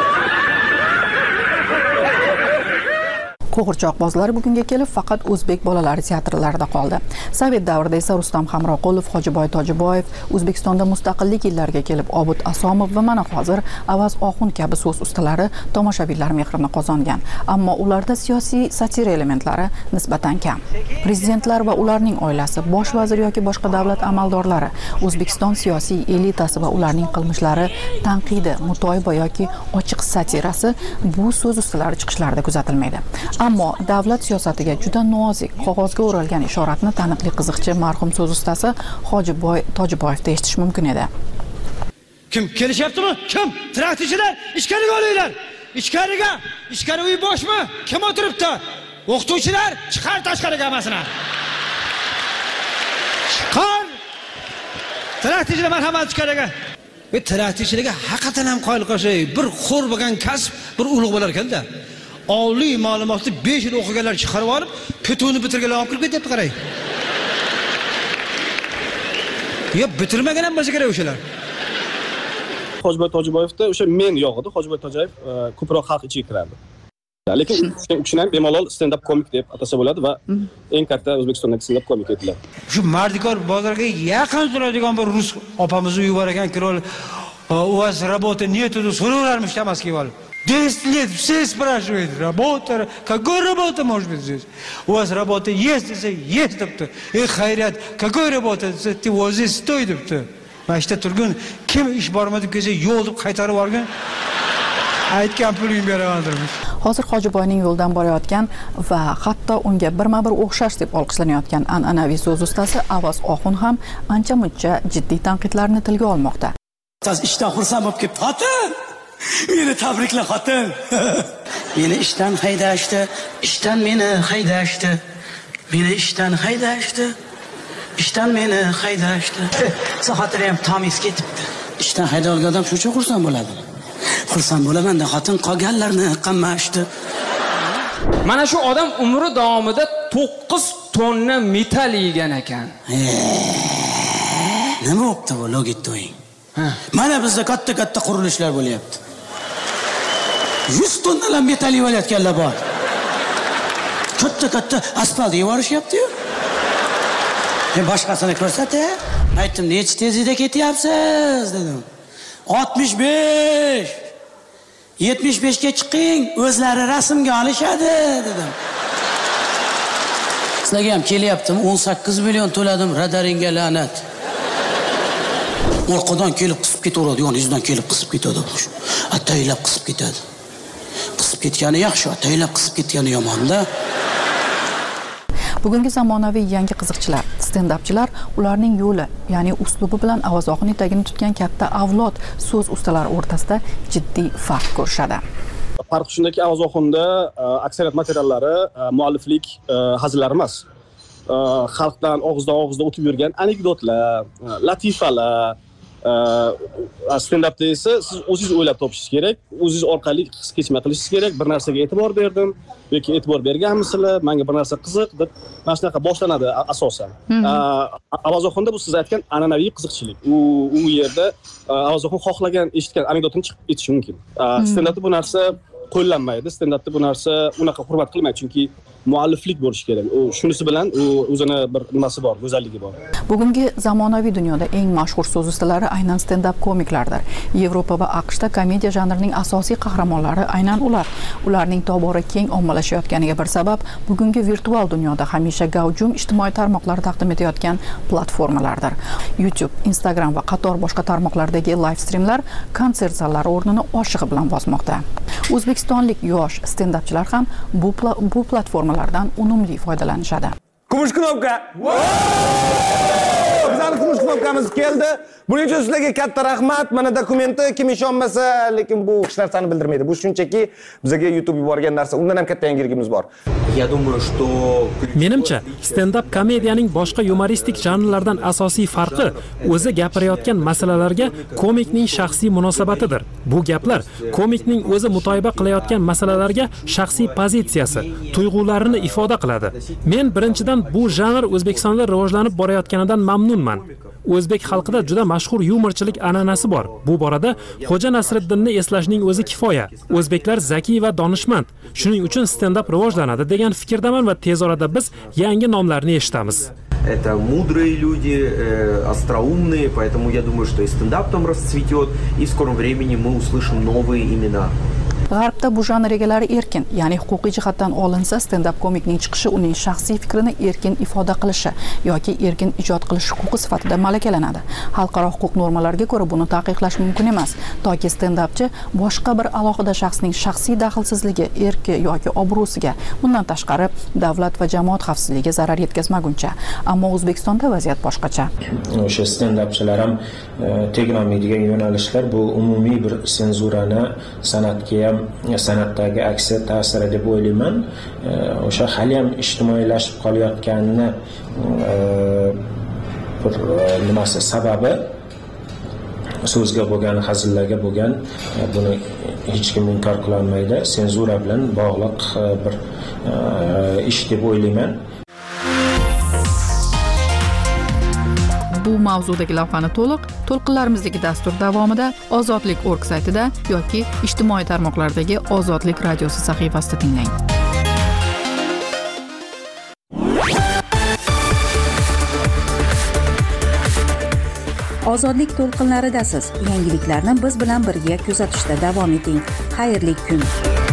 Qo'g'irchoqbozlar bugunga kelib faqat o'zbek bolalari teatrlarida qoldi. Sovet davrida esa Rustam Hamroqulov, Hojiboy Tojiboyev, O'zbekistonda mustaqillik yillariga kelib Obid Asomov va mana hozir Avaz Oxun kabi so'z ustalari tomoshabinlar mehrini qozongan. Ammo ularda siyosiy satira elementlari nisbatan kam. Prezidentlar va ularning oilasi, bosh vazir yoki boshqa davlat amaldorlari, O'zbekiston siyosiy elitasi va ularning qilmishlari tanqidi, mutoyiba yoki ochiq satirasi bu so'z ustalari chiqishlarida kuzatilmaydi. Ammo davlat siyosatiga juda nozik, qog'ozga o'ralgan ishoratni taniqli qiziqchi marhum so'z ustasi Hojiboy Tojiboyevda eshitish mumkin edi. Kim kelishyaptimi? Kim? Traktorchilar, ichkariga olinglar. Ichkariga. Ichkari uy boshmi? Kim o'tiribdi? O'qituvchilar, chiqar tashqariga hammasini. Chiqar. Traktorchilar marhamat ichkariga. Bu traktorchilarga haqiqatan ham qoyil qolshay, bir xo'r bo'lgan kasb, bir ulug' bo'lar ekanda. Oliy ma'lumotli 5 yil o'qiganlar chiqarib olib, petuni bitirganlar olib kirib ketyapti, qarang. Yo, bitirmagan ham bo'lsa kerak o'shalar. Hojiboy Tojiboyevda o'sha men yo'q edi. Hojiboy Tojiboyev ko'proq xalq ichiga kirardi. Lekin u kishini ham bemalol stand-up komik deb atasa bo'ladi va eng katta O'zbekistondagi stand-up komik edilar. Shu Mardikor bozoriga yaqin turadigan bir rus opamizni uyi bor ekan, kirib у вас работа нету, so'raverarmish Tamaskiga olib. 10 лет все спрашивают, работа, какой работа может быть здесь? У вас работа есть, есть, debdi. Xayriyat, какой работа? Ты вот здесь стой, debdi. Mashta turgun kim ish bormi deb kelsa, yo'q deb qaytarib olgan. Aytgan pulim beramandirmiz. Hozir Hojiboyning yo'ldan borayotgan va hatto unga birma-bir o'xshash deb olqishlanayotgan an'anaviy so'z ustasi Avaz Oxun ham ancha-muncha jiddiy tanqidlarni tilga olmoqda. Siz ishdan xursand bo'lib kelib, xotin. Meni tabrikla xotin. Meni ishdan haydashdi, ishdan meni haydashdi. Meni ishdan haydashdi. Ishdan meni haydashdi. Xotinim ham tamiz ketibdi. Ishdan haydalgan odam shuncha xursand bo'ladi. Xursand bo'laman-da, xotin qolganlarni qamashdi. Mana shu odam umri davomida 9 tonna metall yegan ekan. Nima bo'pti bu logito'ying? Mana bizda katta qurilishlar bo'lyapti. 100 tonnalar metall yelayotganlar bor. Katta asfalt yevarishyapti-yu. Men boshqasini ko'rsatay. Aytdim, "Necha tezlikda ketyapsiz?" dedim. 65. 75 ga chiqing, o'zlari rasmga olishadi dedim. Sizlarga ham kelyaptim, 18 million to'ladim, radaringga la'nat. Orqadan kelib qisib ketaveradi, yoningizdan kelib qisib ketadi. Ataylab qisib ketadi. Qisib ketgani yaxshi, ataylab qisib ketgani yomon-da. Bugungi zamonaviy yangi qiziqchilar, stand-upchilar ularning yo'li, ya'ni uslubi bilan Avaz Oxun etagini tutgan katta avlod so'z ustalari o'rtasida jiddiy farq ko'rishadi. Farq shundaki, Avaz Oxunda aksariyat materiallari mualliflik hazillar emas. Xalqdan og'izdan o'tib yurgan anekdotlar, latifalar, stand-upda esa siz o'zingiz o'ylab topishingiz kerak, o'zingiz orqali his kechma qilishingiz kerak. Bir narsaga e'tibor berdim yoki e'tibor berganmisizlar, menga bir narsa qiziq deb mana shunaqa boshlanadi asosan. Avaz Oxunda bu siz aytgan an'anaviy qiziqchilik. U yerda Avaz Oxun xohlagan, eshitgan anekdotini chiqib ketishi mumkin. Stand-upda bu narsa qo'llanmaydi. Stand-upda bu narsa unaqa hurmat qilmaydi, chunki mualliflik bo'lishi kerak. Shunisi bilan o'zini bir nimasi bor, go'zalligi bor. Bugungi zamonaviy dunyoda eng mashhur so'z ustalari aynan stand-up komiklardir. Yevropa va AQShda komediya janrining asosiy qahramonlari aynan ular. Ularning tobora keng ommalashayotganiga bir sabab bugungi virtual dunyoda hamisha gavjum ijtimoiy tarmoqlar taqdim etayotgan platformalardir. YouTube, Instagram va qator boshqa tarmoqlardagi live streamlar konsert zallari o'rnini oshig'i bilan bosmoqda. O'zbekistonlik yosh stand-upchilar ham bu platformalardan unumli foydalanishadi. Kumush knopka. Bizning kumush knopkamiz keldi. Buning uchun sizlarga katta rahmat. Mana dokumenti kim ishonmasa, lekin bu hech narsani bildirmaydi. Bu shunchaki bizga YouTube yuborgan narsa. Undan ham katta yangiligimiz bor. Menimcha, stand-up komediyaning boshqa yumoristik janrlardan asosiy farqi o'zi gapirayotgan masalalarga komikning shaxsiy munosabatidir. Bu gaplar komikning o'zi mutoyiba qilayotgan masalalarga shaxsiy pozitsiyasi, tuyg'ularini ifoda qiladi. Men birinchidan bu janr O'zbekistonda rivojlanib borayotganidan mamnunman. O'zbek xalqida juda mashhur yumorchilik an'anasi bor. Bu borada Xo'ja Nasriddinni eslashning o'zi kifoya. O'zbeklar zakiy va donishmand. Shuning uchun stand-up rivojlanadi degan fikrdaman va tez orada biz yangi nomlarni eshitamiz. Это мудрые люди, остроумные, поэтому я думаю, что и стендап там расцветет, и в скором времени мы услышим новые имена. G'arbda bu janr egalari erkin, ya'ni huquqiy jihatdan olinsa, stand-up komikning chiqishi uning shaxsiy fikrini erkin ifoda qilishi yoki erkin ijod qilish huquqi sifatida malakalanadi. Xalqaro huquq normalariga ko'ra buni taqiqlash mumkin emas, toki stand-upchi boshqa bir alohida shaxsning shaxsiy daxlsizligi, erki yoki obro'siga, bundan tashqari davlat va jamoat xavfsizligiga zarar yetkazmaguncha. Ammo O'zbekistonda vaziyat boshqacha. O'sha stand-upchilar ham tegolmaydigan yo'nalishlar bu umumiy bir senzurani san'atga ham, san'atdagi aksi ta'siri deb o'ylayman. O'sha hali ham ijtimoiylashib qolayotganini bir nimasi sababi so'zga bo'lgan, hazillarga bo'lgan, buni hech kim inkor qila olmaydi. Senzura bilan bog'liq bir ish deb o'ylayman. Bu mavzudagi lavhani to'lqinlarimizdagi dastur davomida Ozodlik.org saytida yoki ijtimoiy tarmoqlardagi Ozodlik radiosi sahifasida tinglang. Ozodlik to'lqinlaridasiz. Yangiliklarni biz bilan birga kuzatishda davom eting. Xayrli kun.